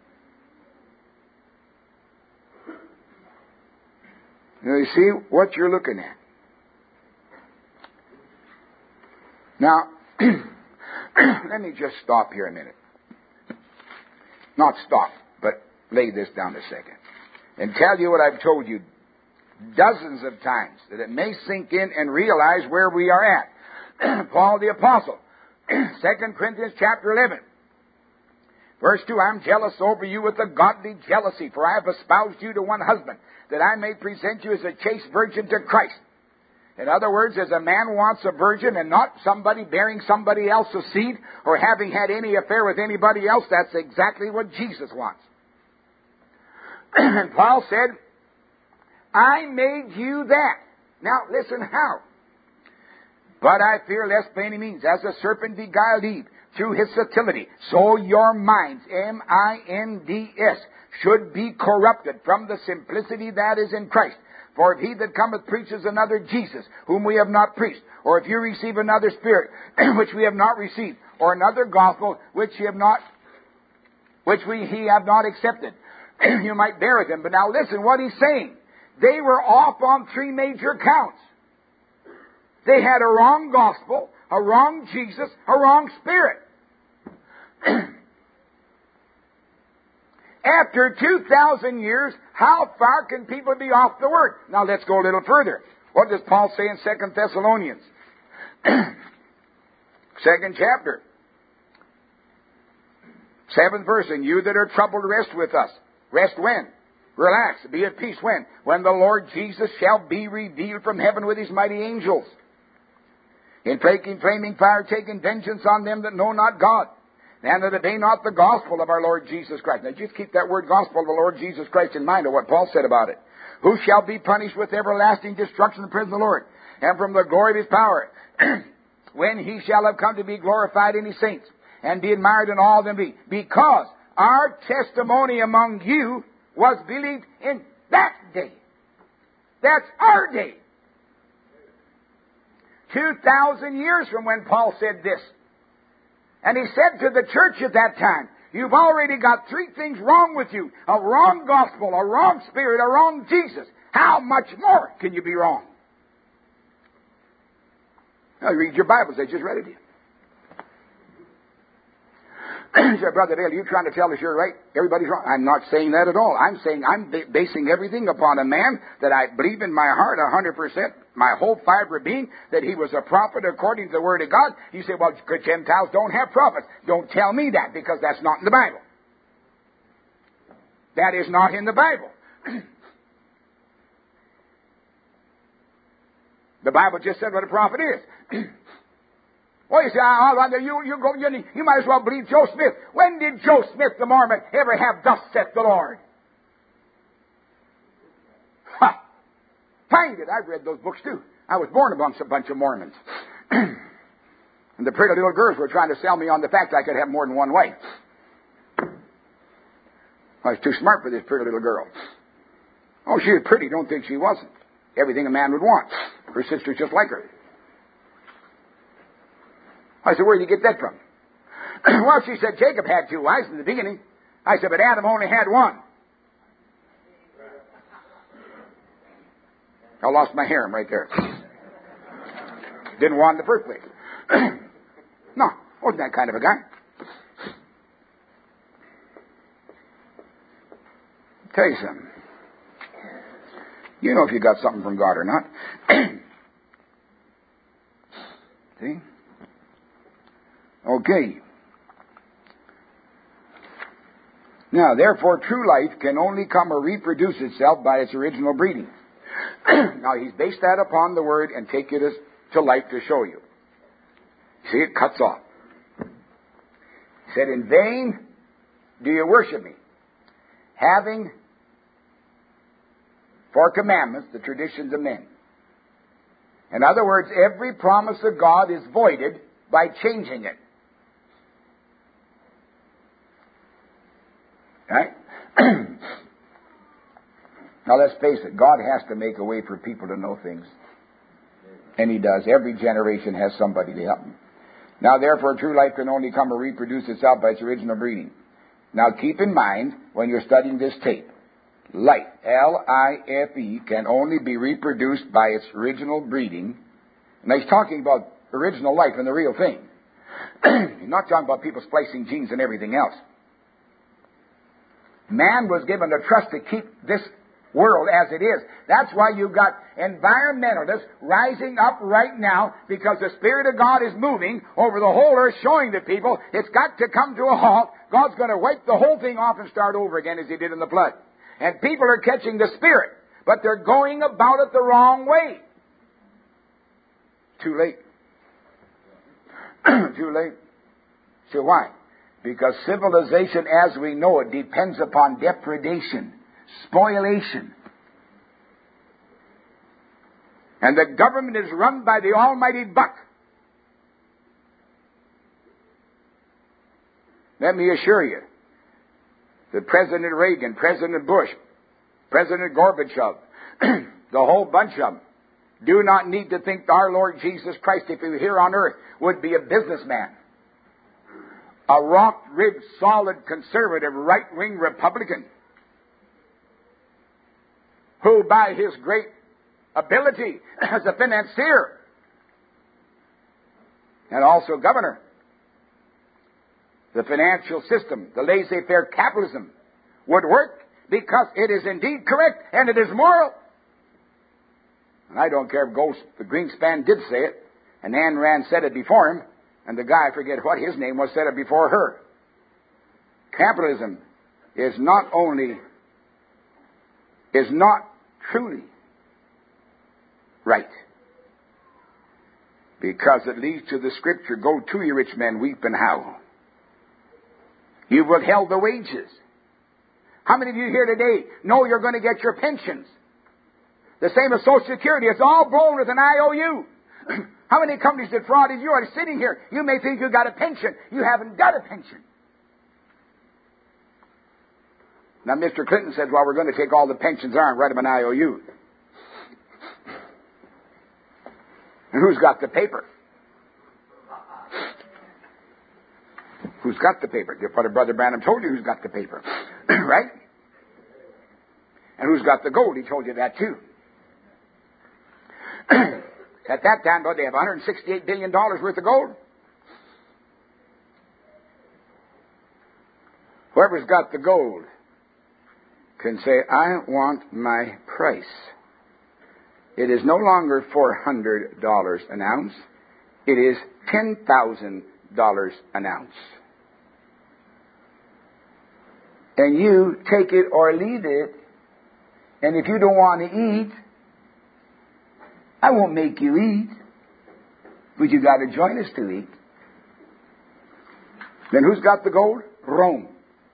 Now, you see what you're looking at. Now, let me just stop here a minute. Not stop, but lay this down a second. And tell you what I've told you dozens of times, that it may sink in and realize where we are at. Paul the Apostle, 2 Corinthians chapter 11, verse 2, I'm jealous over you with a godly jealousy, for I have espoused you to one husband, that I may present you as a chaste virgin to Christ. In other words, as a man wants a virgin and not somebody bearing somebody else's seed or having had any affair with anybody else, that's exactly what Jesus wants. And Paul said, I made you that. Now, listen how. But I fear lest by any means, as the serpent beguiled Eve through his subtlety, so your minds, M-I-N-D-S, should be corrupted from the simplicity that is in Christ. For if he that cometh preaches another Jesus, whom we have not preached, or if you receive another spirit, which we have not received, or another gospel, which he have not accepted, you might bear with him. But now listen what he's saying. They were off on three major counts. They had a wrong gospel, a wrong Jesus, a wrong spirit. After 2,000 years, how far can people be off the Word? Now let's go a little further. What does Paul say in 2 Thessalonians? 2nd chapter. 7th verse, and you that are troubled, rest with us. Rest when? Relax. Be at peace when? When the Lord Jesus shall be revealed from heaven with his mighty angels. In flaming fire, taking vengeance on them that know not God, and that obey not the gospel of our Lord Jesus Christ. Now just keep that word gospel of the Lord Jesus Christ in mind, of what Paul said about it. Who shall be punished with everlasting destruction in the presence of the Lord, and from the glory of his power, when he shall have come to be glorified in his saints, and be admired in all them be. Because our testimony among you was believed in that day. That's our day. 2,000 years from when Paul said this. And he said to the church at that time, you've already got three things wrong with you. A wrong gospel, a wrong spirit, a wrong Jesus. How much more can you be wrong? Now you read your Bibles, they just read it to you. You say, Brother Dale, you're trying to tell us you're right. Everybody's wrong. I'm not saying that at all. I'm saying I'm basing everything upon a man that I believe in my heart 100%, my whole fiber of being, that he was a prophet according to the Word of God. You say, well, Gentiles don't have prophets. Don't tell me that, because that's not in the Bible. That is not in the Bible. The Bible just said what a prophet is. Well, you say, you might as well believe Joe Smith. When did Joe Smith the Mormon ever have thus saith the Lord? Ha! Find it. I've read those books too. I was born amongst a bunch of Mormons. And the pretty little girls were trying to sell me on the fact I could have more than one wife. I was too smart for this pretty little girl. Oh, she was pretty. Don't think she wasn't. Everything a man would want. Her sister's just like her. I said, where did you get that from? Well, she said, Jacob had two wives in the beginning. I said, but Adam only had one. I lost my harem right there. Didn't want in the first place. No, wasn't that kind of a guy. Tell you something. You know if you got something from God or not. See? Okay. Now, therefore, true life can only come or reproduce itself by its original breeding. Now, he's based that upon the Word and take it to life to show you. See, it cuts off. He said, in vain do you worship me, having for commandments the traditions of men. In other words, every promise of God is voided by changing it. Right? Now let's face it, God has to make a way for people to know things. And He does. Every generation has somebody to help them. Now therefore true life can only come or reproduce itself by its original breeding. Now keep in mind, when you're studying this tape, life, L-I-F-E, can only be reproduced by its original breeding. And he's talking about original life and the real thing. He's not talking about people splicing genes and everything else. Man was given the trust to keep this world as it is. That's why you've got environmentalists rising up right now, because the Spirit of God is moving over the whole earth, showing the people it's got to come to a halt. God's going to wipe the whole thing off and start over again as He did in the flood. And people are catching the Spirit, but they're going about it the wrong way. Too late. Too late. So why? Because civilization as we know it depends upon depredation, spoliation. And the government is run by the almighty buck. Let me assure you that President Reagan, President Bush, President Gorbachev, the whole bunch of them, do not need to think our Lord Jesus Christ, if He were here on earth, would be a businessman. A rock-ribbed, solid, conservative, right-wing Republican, who by his great ability as a financier and also governor, the financial system, the laissez-faire capitalism, would work because it is indeed correct and it is moral. And I don't care if the Greenspan did say it, and Ayn Rand said it before him, and the guy, I forget what his name was, said it before her. Capitalism is not truly right, because it leads to the Scripture, go to you rich men, weep and howl. You've withheld the wages. How many of you here today know you're going to get your pensions? The same as Social Security. It's all blown with an IOU. How many companies defrauded you are sitting here? You may think you got a pension. You haven't got a pension. Now, Mr. Clinton says, well, we're going to take all the pensions and write them an IOU. And who's got the paper? Who's got the paper? Brother Branham told you who's got the paper. Right? And who's got the gold? He told you that too. At that time, they have $168 billion worth of gold. Whoever's got the gold can say, I want my price. It is no longer $400 an ounce. It is $10,000 an ounce. And you take it or leave it. And if you don't want to eat, I won't make you eat. But you got to join us to eat. Then who's got the gold? Rome.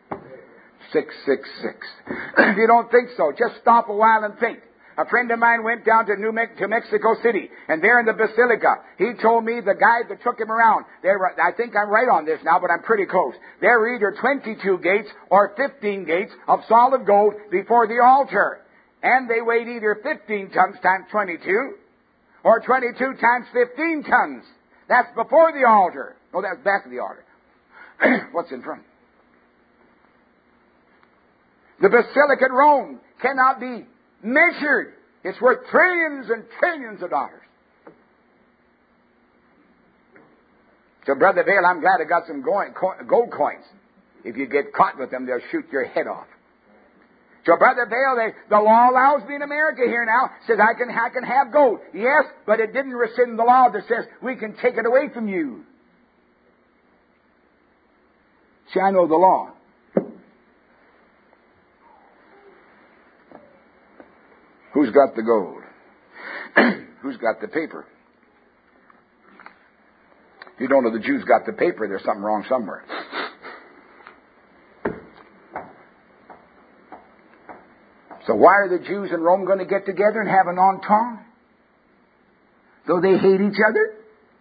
666. If you don't think so, just stop a while and think. A friend of mine went down to Mexico City, and there in the Basilica, he told me the guy that took him around, I think I'm right on this now, but I'm pretty close. There were either 22 gates or 15 gates of solid gold before the altar. And they weighed either 15 tons times 22, or 22 times 15 tons. That's before the altar. No, that's back of the altar. What's in front? The Basilica at Rome cannot be measured. It's worth trillions and trillions of dollars. So, Brother Vail, I'm glad I got some gold coins. If you get caught with them, they'll shoot your head off. So, Brother Vail, the law allows me in America here now, says I can have gold. Yes, but it didn't rescind the law that says we can take it away from you. See, I know the law. Who's got the gold? Who's got the paper? If you don't know the Jews got the paper, there's something wrong somewhere. So why are the Jews in Rome going to get together and have an entente? Though they hate each other?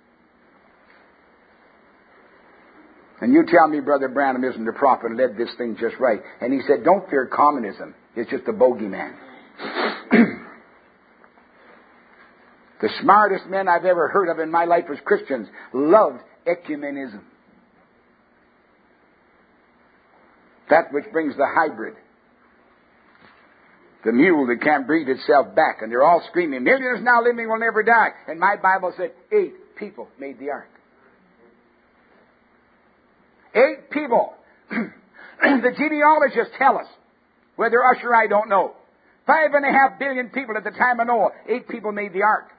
And you tell me Brother Branham isn't a prophet and led this thing just right. And he said, don't fear communism. It's just a bogeyman. The smartest men I've ever heard of in my life as Christians loved ecumenism. That which brings the hybrid. The mule that can't breed itself back. And they're all screaming, millions now living will never die. And my Bible said 8 people made the ark. 8 people. The genealogists tell us. Whether Usher, I don't know. 5.5 billion people at the time of Noah. 8 people made the ark.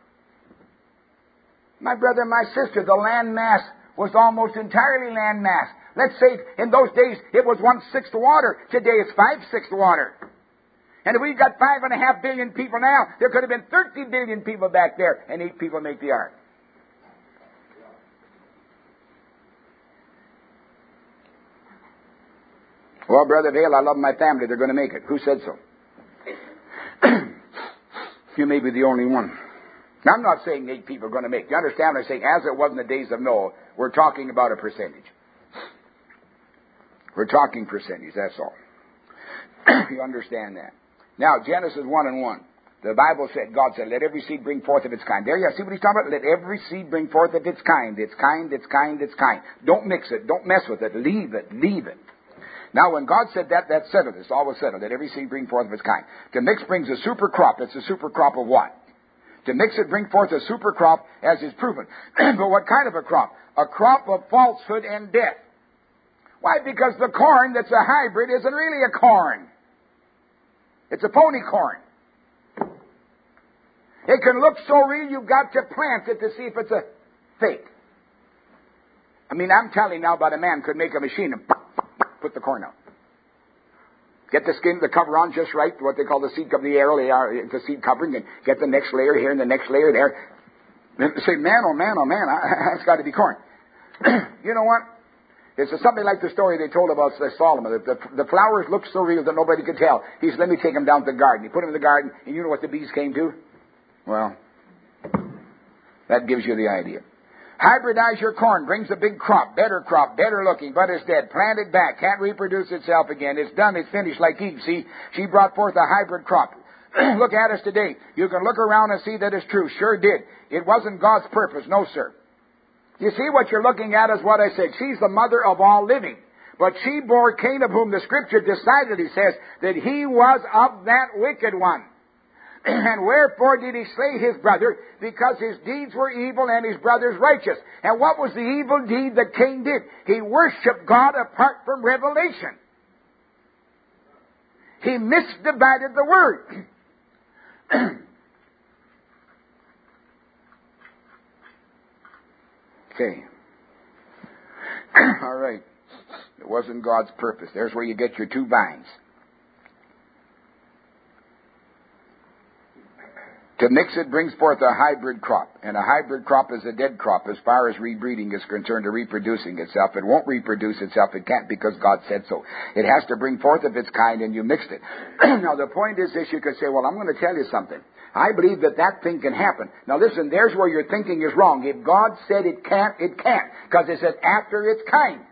My brother and my sister, the land mass was almost entirely land mass. Let's say in those days it was 1/6 water. Today it's 5/6 water. And if we've got 5.5 billion people now, there could have been 30 billion people back there, and 8 people make the ark. Well, Brother Vale, I love my family. They're going to make it. Who said so? You may be the only one. Now, I'm not saying 8 people are going to make it. You understand what I'm saying? As it was in the days of Noah, we're talking about a percentage. We're talking percentage, that's all. You understand that? Now, Genesis 1:1. The Bible said, God said, let every seed bring forth of its kind. There you see what he's talking about? Let every seed bring forth of its kind. Its kind, its kind, its kind. Don't mix it. Don't mess with it. Leave it. Leave it. Now, when God said that, that's settled. It's always settled. Let every seed bring forth of its kind. To mix brings a super crop. It's a super crop of what? To mix it bring forth a super crop, as is proven. But what kind of a crop? A crop of falsehood and death. Why? Because the corn that's a hybrid isn't really a corn. It's a phony corn. It can look so real, you've got to plant it to see if it's a fake. I mean, I'm telling you now about a man could make a machine and put the corn out. Get the skin, the cover on just right, what they call the seed cover, the seed covering, and get the next layer here and the next layer there. And say, man, oh man, that's got to be corn. You know what? It's something like the story they told about Solomon. The flowers looked so real that nobody could tell. He said, let me take them down to the garden. He put them in the garden, and you know what the bees came to? Well, that gives you the idea. Hybridize your corn, brings a big crop, better looking, but it's dead. Plant it back, can't reproduce itself again. It's done, it's finished like Eve. See, she brought forth a hybrid crop. Look at us today. You can look around and see that it's true. Sure did. It wasn't God's purpose. No, sir. You see, what you're looking at is what I said. She's the mother of all living. But she bore Cain, of whom the Scripture decidedly says that he was of that wicked one. And wherefore did he slay his brother? Because his deeds were evil and his brother's righteous. And what was the evil deed that Cain did? He worshipped God apart from revelation. He misdivided the word. Okay. All right. It wasn't God's purpose. There's where you get your 2 vines. To mix it brings forth a hybrid crop. And a hybrid crop is a dead crop as far as rebreeding is concerned, or reproducing itself. It won't reproduce itself. It can't because God said so. It has to bring forth of its kind, and you mixed it. Now, the point is this. You could say, well, I'm going to tell you something. I believe that thing can happen. Now, listen, there's where your thinking is wrong. If God said it can't, it can't. Because it says after its kind.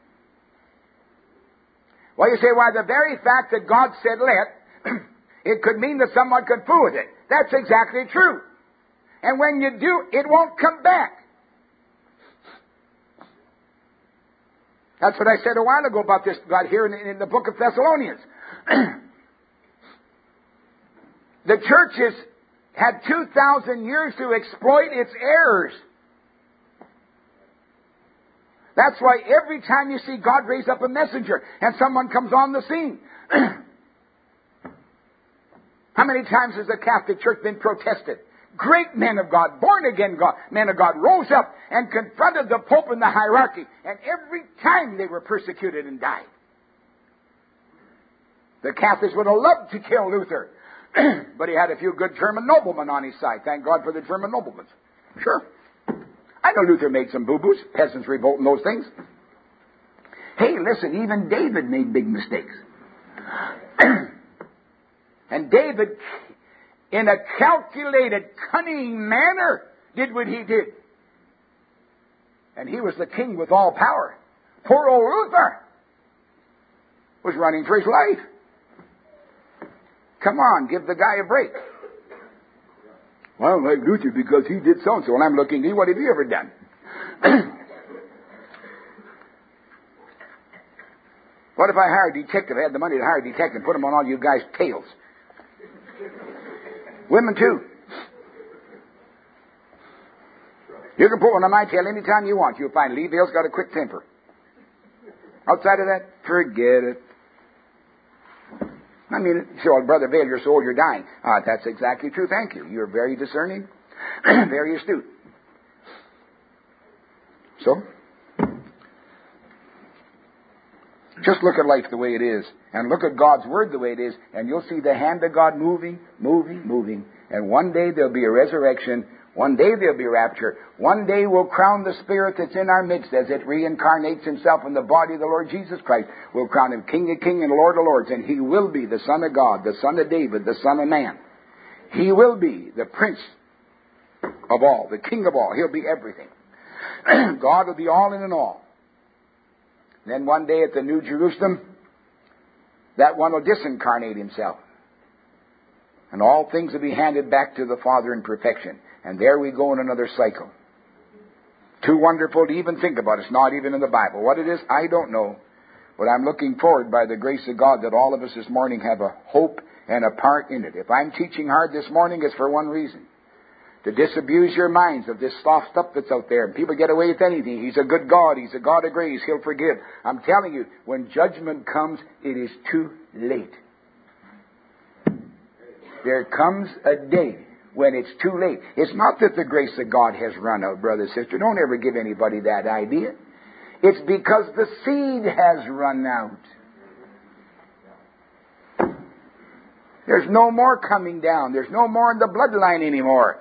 Well, you say, why, the very fact that God said let, it could mean that someone could fool with it. That's exactly true. And when you do, it won't come back. That's what I said a while ago about this, God, here in the book of Thessalonians. The churches had 2,000 years to exploit its errors. That's why every time you see God raise up a messenger and someone comes on the scene, how many times has the Catholic Church been protested? Great men of God, born-again men of God, rose up and confronted the Pope and the hierarchy. And every time they were persecuted and died. The Catholics would have loved to kill Luther. But he had a few good German noblemen on his side. Thank God for the German noblemen. Sure. I know Luther made some boo-boos. Peasants revolt and those things. Hey, listen, even David made big mistakes. And David, in a calculated, cunning manner, did what he did. And he was the king with all power. Poor old Luther was running for his life. Come on, give the guy a break. Well, I don't like Luther because he did so-and-so. And I'm looking at you, what have you ever done? What if I hired a detective? I had the money to hire a detective and put him on all you guys' tails. Women too. You can put one on my tail anytime you want. You'll find Lee Vale's got a quick temper. Outside of that, forget it. I mean, so, Brother Vail, you're so old, you're dying. That's exactly true. Thank you. You're very discerning, very astute. So, just look at life the way it is, and look at God's Word the way it is, and you'll see the hand of God moving, moving, moving. And one day there'll be a resurrection. One day there'll be a rapture. One day we'll crown the Spirit that's in our midst as it reincarnates Himself in the body of the Lord Jesus Christ. We'll crown Him King of Kings and Lord of Lords, and He will be the Son of God, the Son of David, the Son of Man. He will be the Prince of all, the King of all. He'll be everything. God will be all in all. Then one day at the New Jerusalem, that one will disincarnate himself. And all things will be handed back to the Father in perfection. And there we go in another cycle. Too wonderful to even think about. It's not even in the Bible. What it is, I don't know. But I'm looking forward, by the grace of God, that all of us this morning have a hope and a part in it. If I'm teaching hard this morning, it's for one reason. To disabuse your minds of this soft stuff that's out there. And people get away with anything. He's a good God. He's a God of grace. He'll forgive. I'm telling you, when judgment comes, it is too late. There comes a day when it's too late. It's not that the grace of God has run out, brother and sister. Don't ever give anybody that idea. It's because the seed has run out. There's no more coming down. There's no more in the bloodline anymore.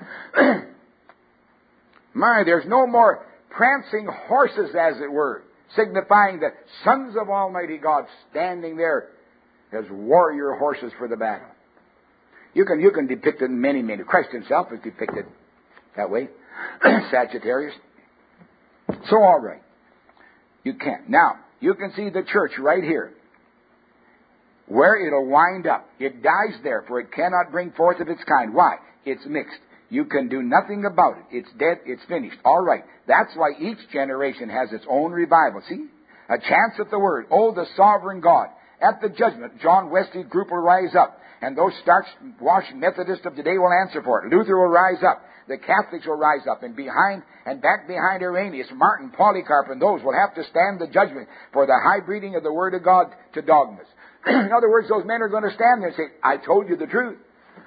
There's no more prancing horses, as it were, signifying the sons of Almighty God standing there as warrior horses for the battle. You can depict it in many. Christ Himself is depicted that way. Sagittarius. So, all right. You can't. Now, you can see the church right here, where it'll wind up. It dies there, for it cannot bring forth of its kind. Why? It's mixed. You can do nothing about it. It's dead. It's finished. All right. That's why each generation has its own revival. See? A chance at the Word. Oh, the sovereign God. At the judgment, John Wesley's group will rise up. And those starch-washed Methodists of today will answer for it. Luther will rise up. The Catholics will rise up. And back behind Irenaeus, Martin, Polycarp, and those will have to stand the judgment for the high breeding of the Word of God to dogmas. In other words, those men are going to stand there and say, I told you the truth.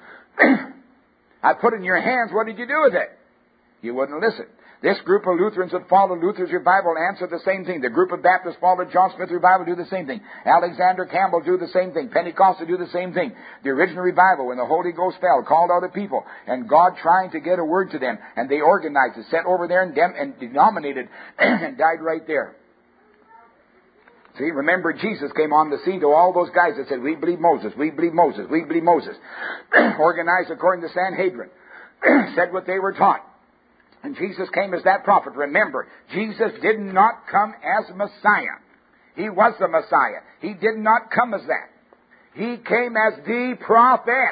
I put it in your hands. What did you do with it? You wouldn't listen. This group of Lutherans that followed Luther's revival answered the same thing. The group of Baptists followed John Smith's revival do the same thing. Alexander Campbell do the same thing. Pentecostals do the same thing. The original revival, when the Holy Ghost fell, called out a people, and God trying to get a word to them, and they organized it, sent over there and denominated, and died right there. See, remember Jesus came on the scene to all those guys that said, we believe Moses, we believe Moses, we believe Moses. Organized according to Sanhedrin. Said what they were taught. And Jesus came as that prophet. Remember, Jesus did not come as Messiah. He was the Messiah. He did not come as that. He came as the prophet.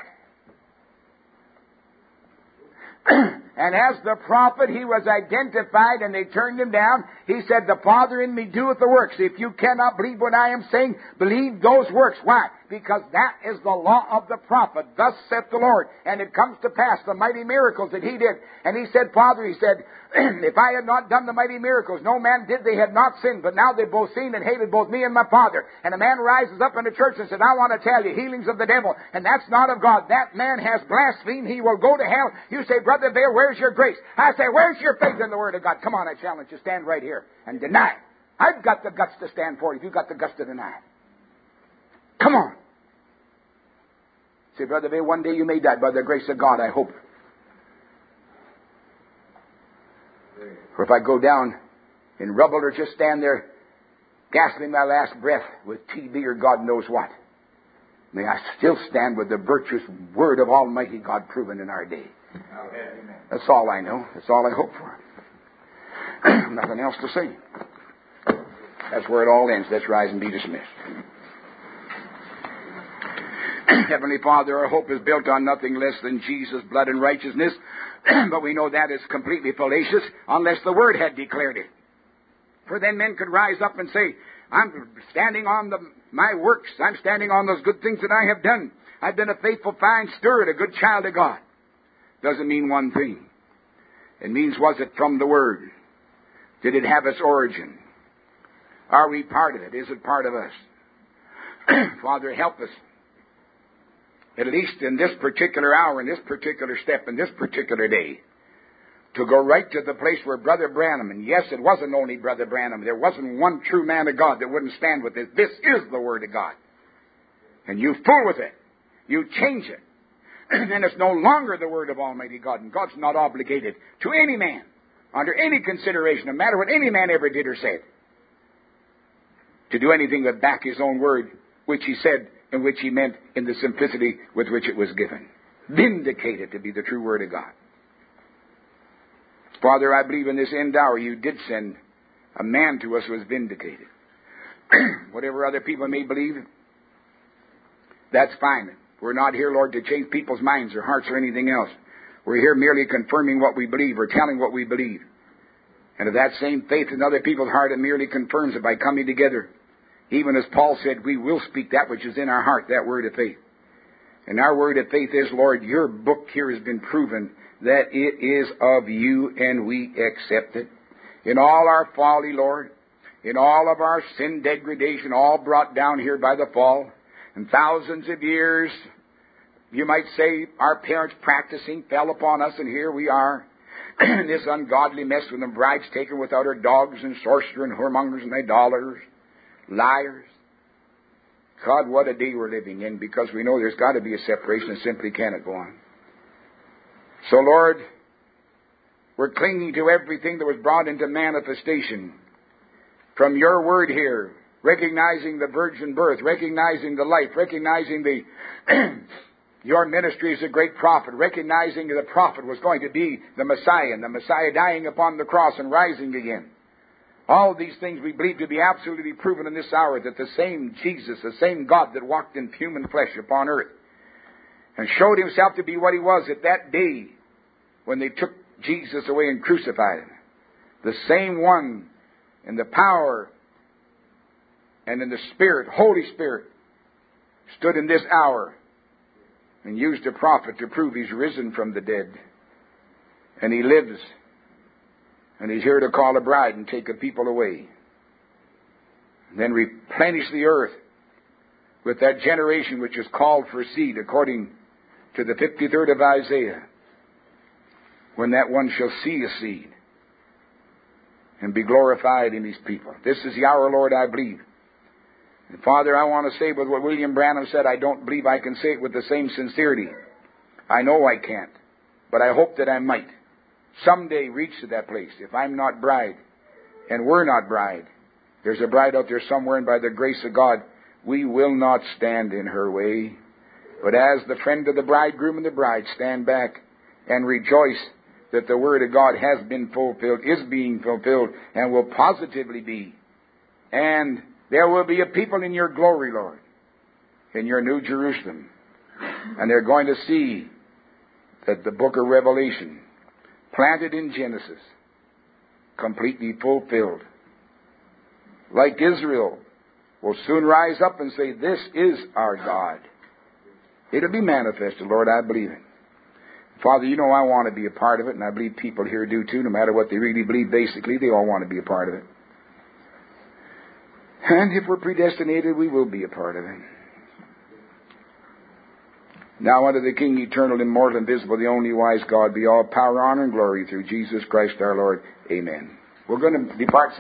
And as the prophet, He was identified, and they turned Him down. He said, the Father in me doeth the works. If you cannot believe what I am saying, believe those works. Why? Because that is the law of the prophet. Thus saith the Lord. And it comes to pass, the mighty miracles that He did. And He said, Father, He said, if I had not done the mighty miracles, no man did, they had not sinned. But now they've both seen and hated both me and my Father. And a man rises up in the church and said, I want to tell you, healings of the devil. And that's not of God. That man has blasphemed. He will go to hell. You say, Brother Vail, where's your grace? I say, where's your faith in the Word of God? Come on, I challenge you. Stand right here and deny it. I've got the guts to stand for it if you've got the guts to deny it. Come on. Say, Brother Vail, one day you may die by the grace of God, I hope. Or if I go down in rubble or just stand there gasping my last breath with TB or God knows what, may I still stand with the virtuous Word of Almighty God proven in our day. Amen. That's all I know. That's all I hope for. Nothing else to say. That's where it all ends. Let's rise and be dismissed. Heavenly Father, our hope is built on nothing less than Jesus' blood and righteousness. But we know that is completely fallacious unless the Word had declared it. For then men could rise up and say, I'm standing on my works. I'm standing on those good things that I have done. I've been a faithful, fine steward, a good child of God. Doesn't mean one thing. It means, was it from the Word? Did it have its origin? Are we part of it? Is it part of us? Father, help us at least in this particular hour, in this particular step, in this particular day, to go right to the place where Brother Branham, and yes, it wasn't only Brother Branham, there wasn't one true man of God that wouldn't stand with this. This is the Word of God. And you fool with it. You change it. And it's no longer the Word of Almighty God. And God's not obligated to any man, under any consideration, no matter what any man ever did or said, to do anything but back His own Word, which He said and which He meant in the simplicity with which it was given. Vindicated to be the true Word of God. Father, I believe in this end hour You did send a man to us who was vindicated. Whatever other people may believe, that's fine. We're not here, Lord, to change people's minds or hearts or anything else. We're here merely confirming what we believe or telling what we believe. And if that same faith in other people's heart, it merely confirms it by coming together. Even as Paul said, we will speak that which is in our heart, that word of faith. And our word of faith is, Lord, Your book here has been proven that it is of You, and we accept it. In all our folly, Lord, in all of our sin degradation, all brought down here by the fall, and thousands of years, you might say, our parents practicing fell upon us, and here we are, in this ungodly mess with them brides taken without her, dogs and sorcerers and whoremongers and idolaters, liars. God, what a day we're living in, because we know there's got to be a separation and simply cannot go on. So, Lord, we're clinging to everything that was brought into manifestation from Your word here, recognizing the virgin birth, recognizing the life, recognizing Your ministry as a great prophet, recognizing the prophet was going to be the Messiah, and the Messiah dying upon the cross and rising again. All these things we believe to be absolutely proven in this hour, that the same Jesus, the same God that walked in human flesh upon earth and showed Himself to be what He was at that day when they took Jesus away and crucified Him, the same one in the power and in the Spirit, Holy Spirit, stood in this hour and used a prophet to prove He's risen from the dead. And He lives. And He's here to call a bride and take a people away. And then replenish the earth with that generation which is called for seed, according to the 53rd of Isaiah, when that one shall see a seed and be glorified in His people. This is the hour, Lord, I believe. And Father, I want to say with what William Branham said, I don't believe I can say it with the same sincerity. I know I can't, but I hope that I might someday reach to that place. If I'm not bride, and we're not bride, there's a bride out there somewhere, and by the grace of God, we will not stand in her way. But as the friend of the bridegroom and the bride, stand back and rejoice that the Word of God has been fulfilled, is being fulfilled, and will positively be. And there will be a people in Your glory, Lord, in Your New Jerusalem. And they're going to see that the book of Revelation, planted in Genesis, completely fulfilled. Like Israel, will soon rise up and say, this is our God. It'll be manifested, Lord, I believe it. Father, You know I want to be a part of it, and I believe people here do too, no matter what they really believe. Basically, they all want to be a part of it. And if we're predestinated, we will be a part of it. Now unto the King, eternal, immortal, invisible, the only wise God, be all power, honor, and glory through Jesus Christ our Lord. Amen. We're going to depart.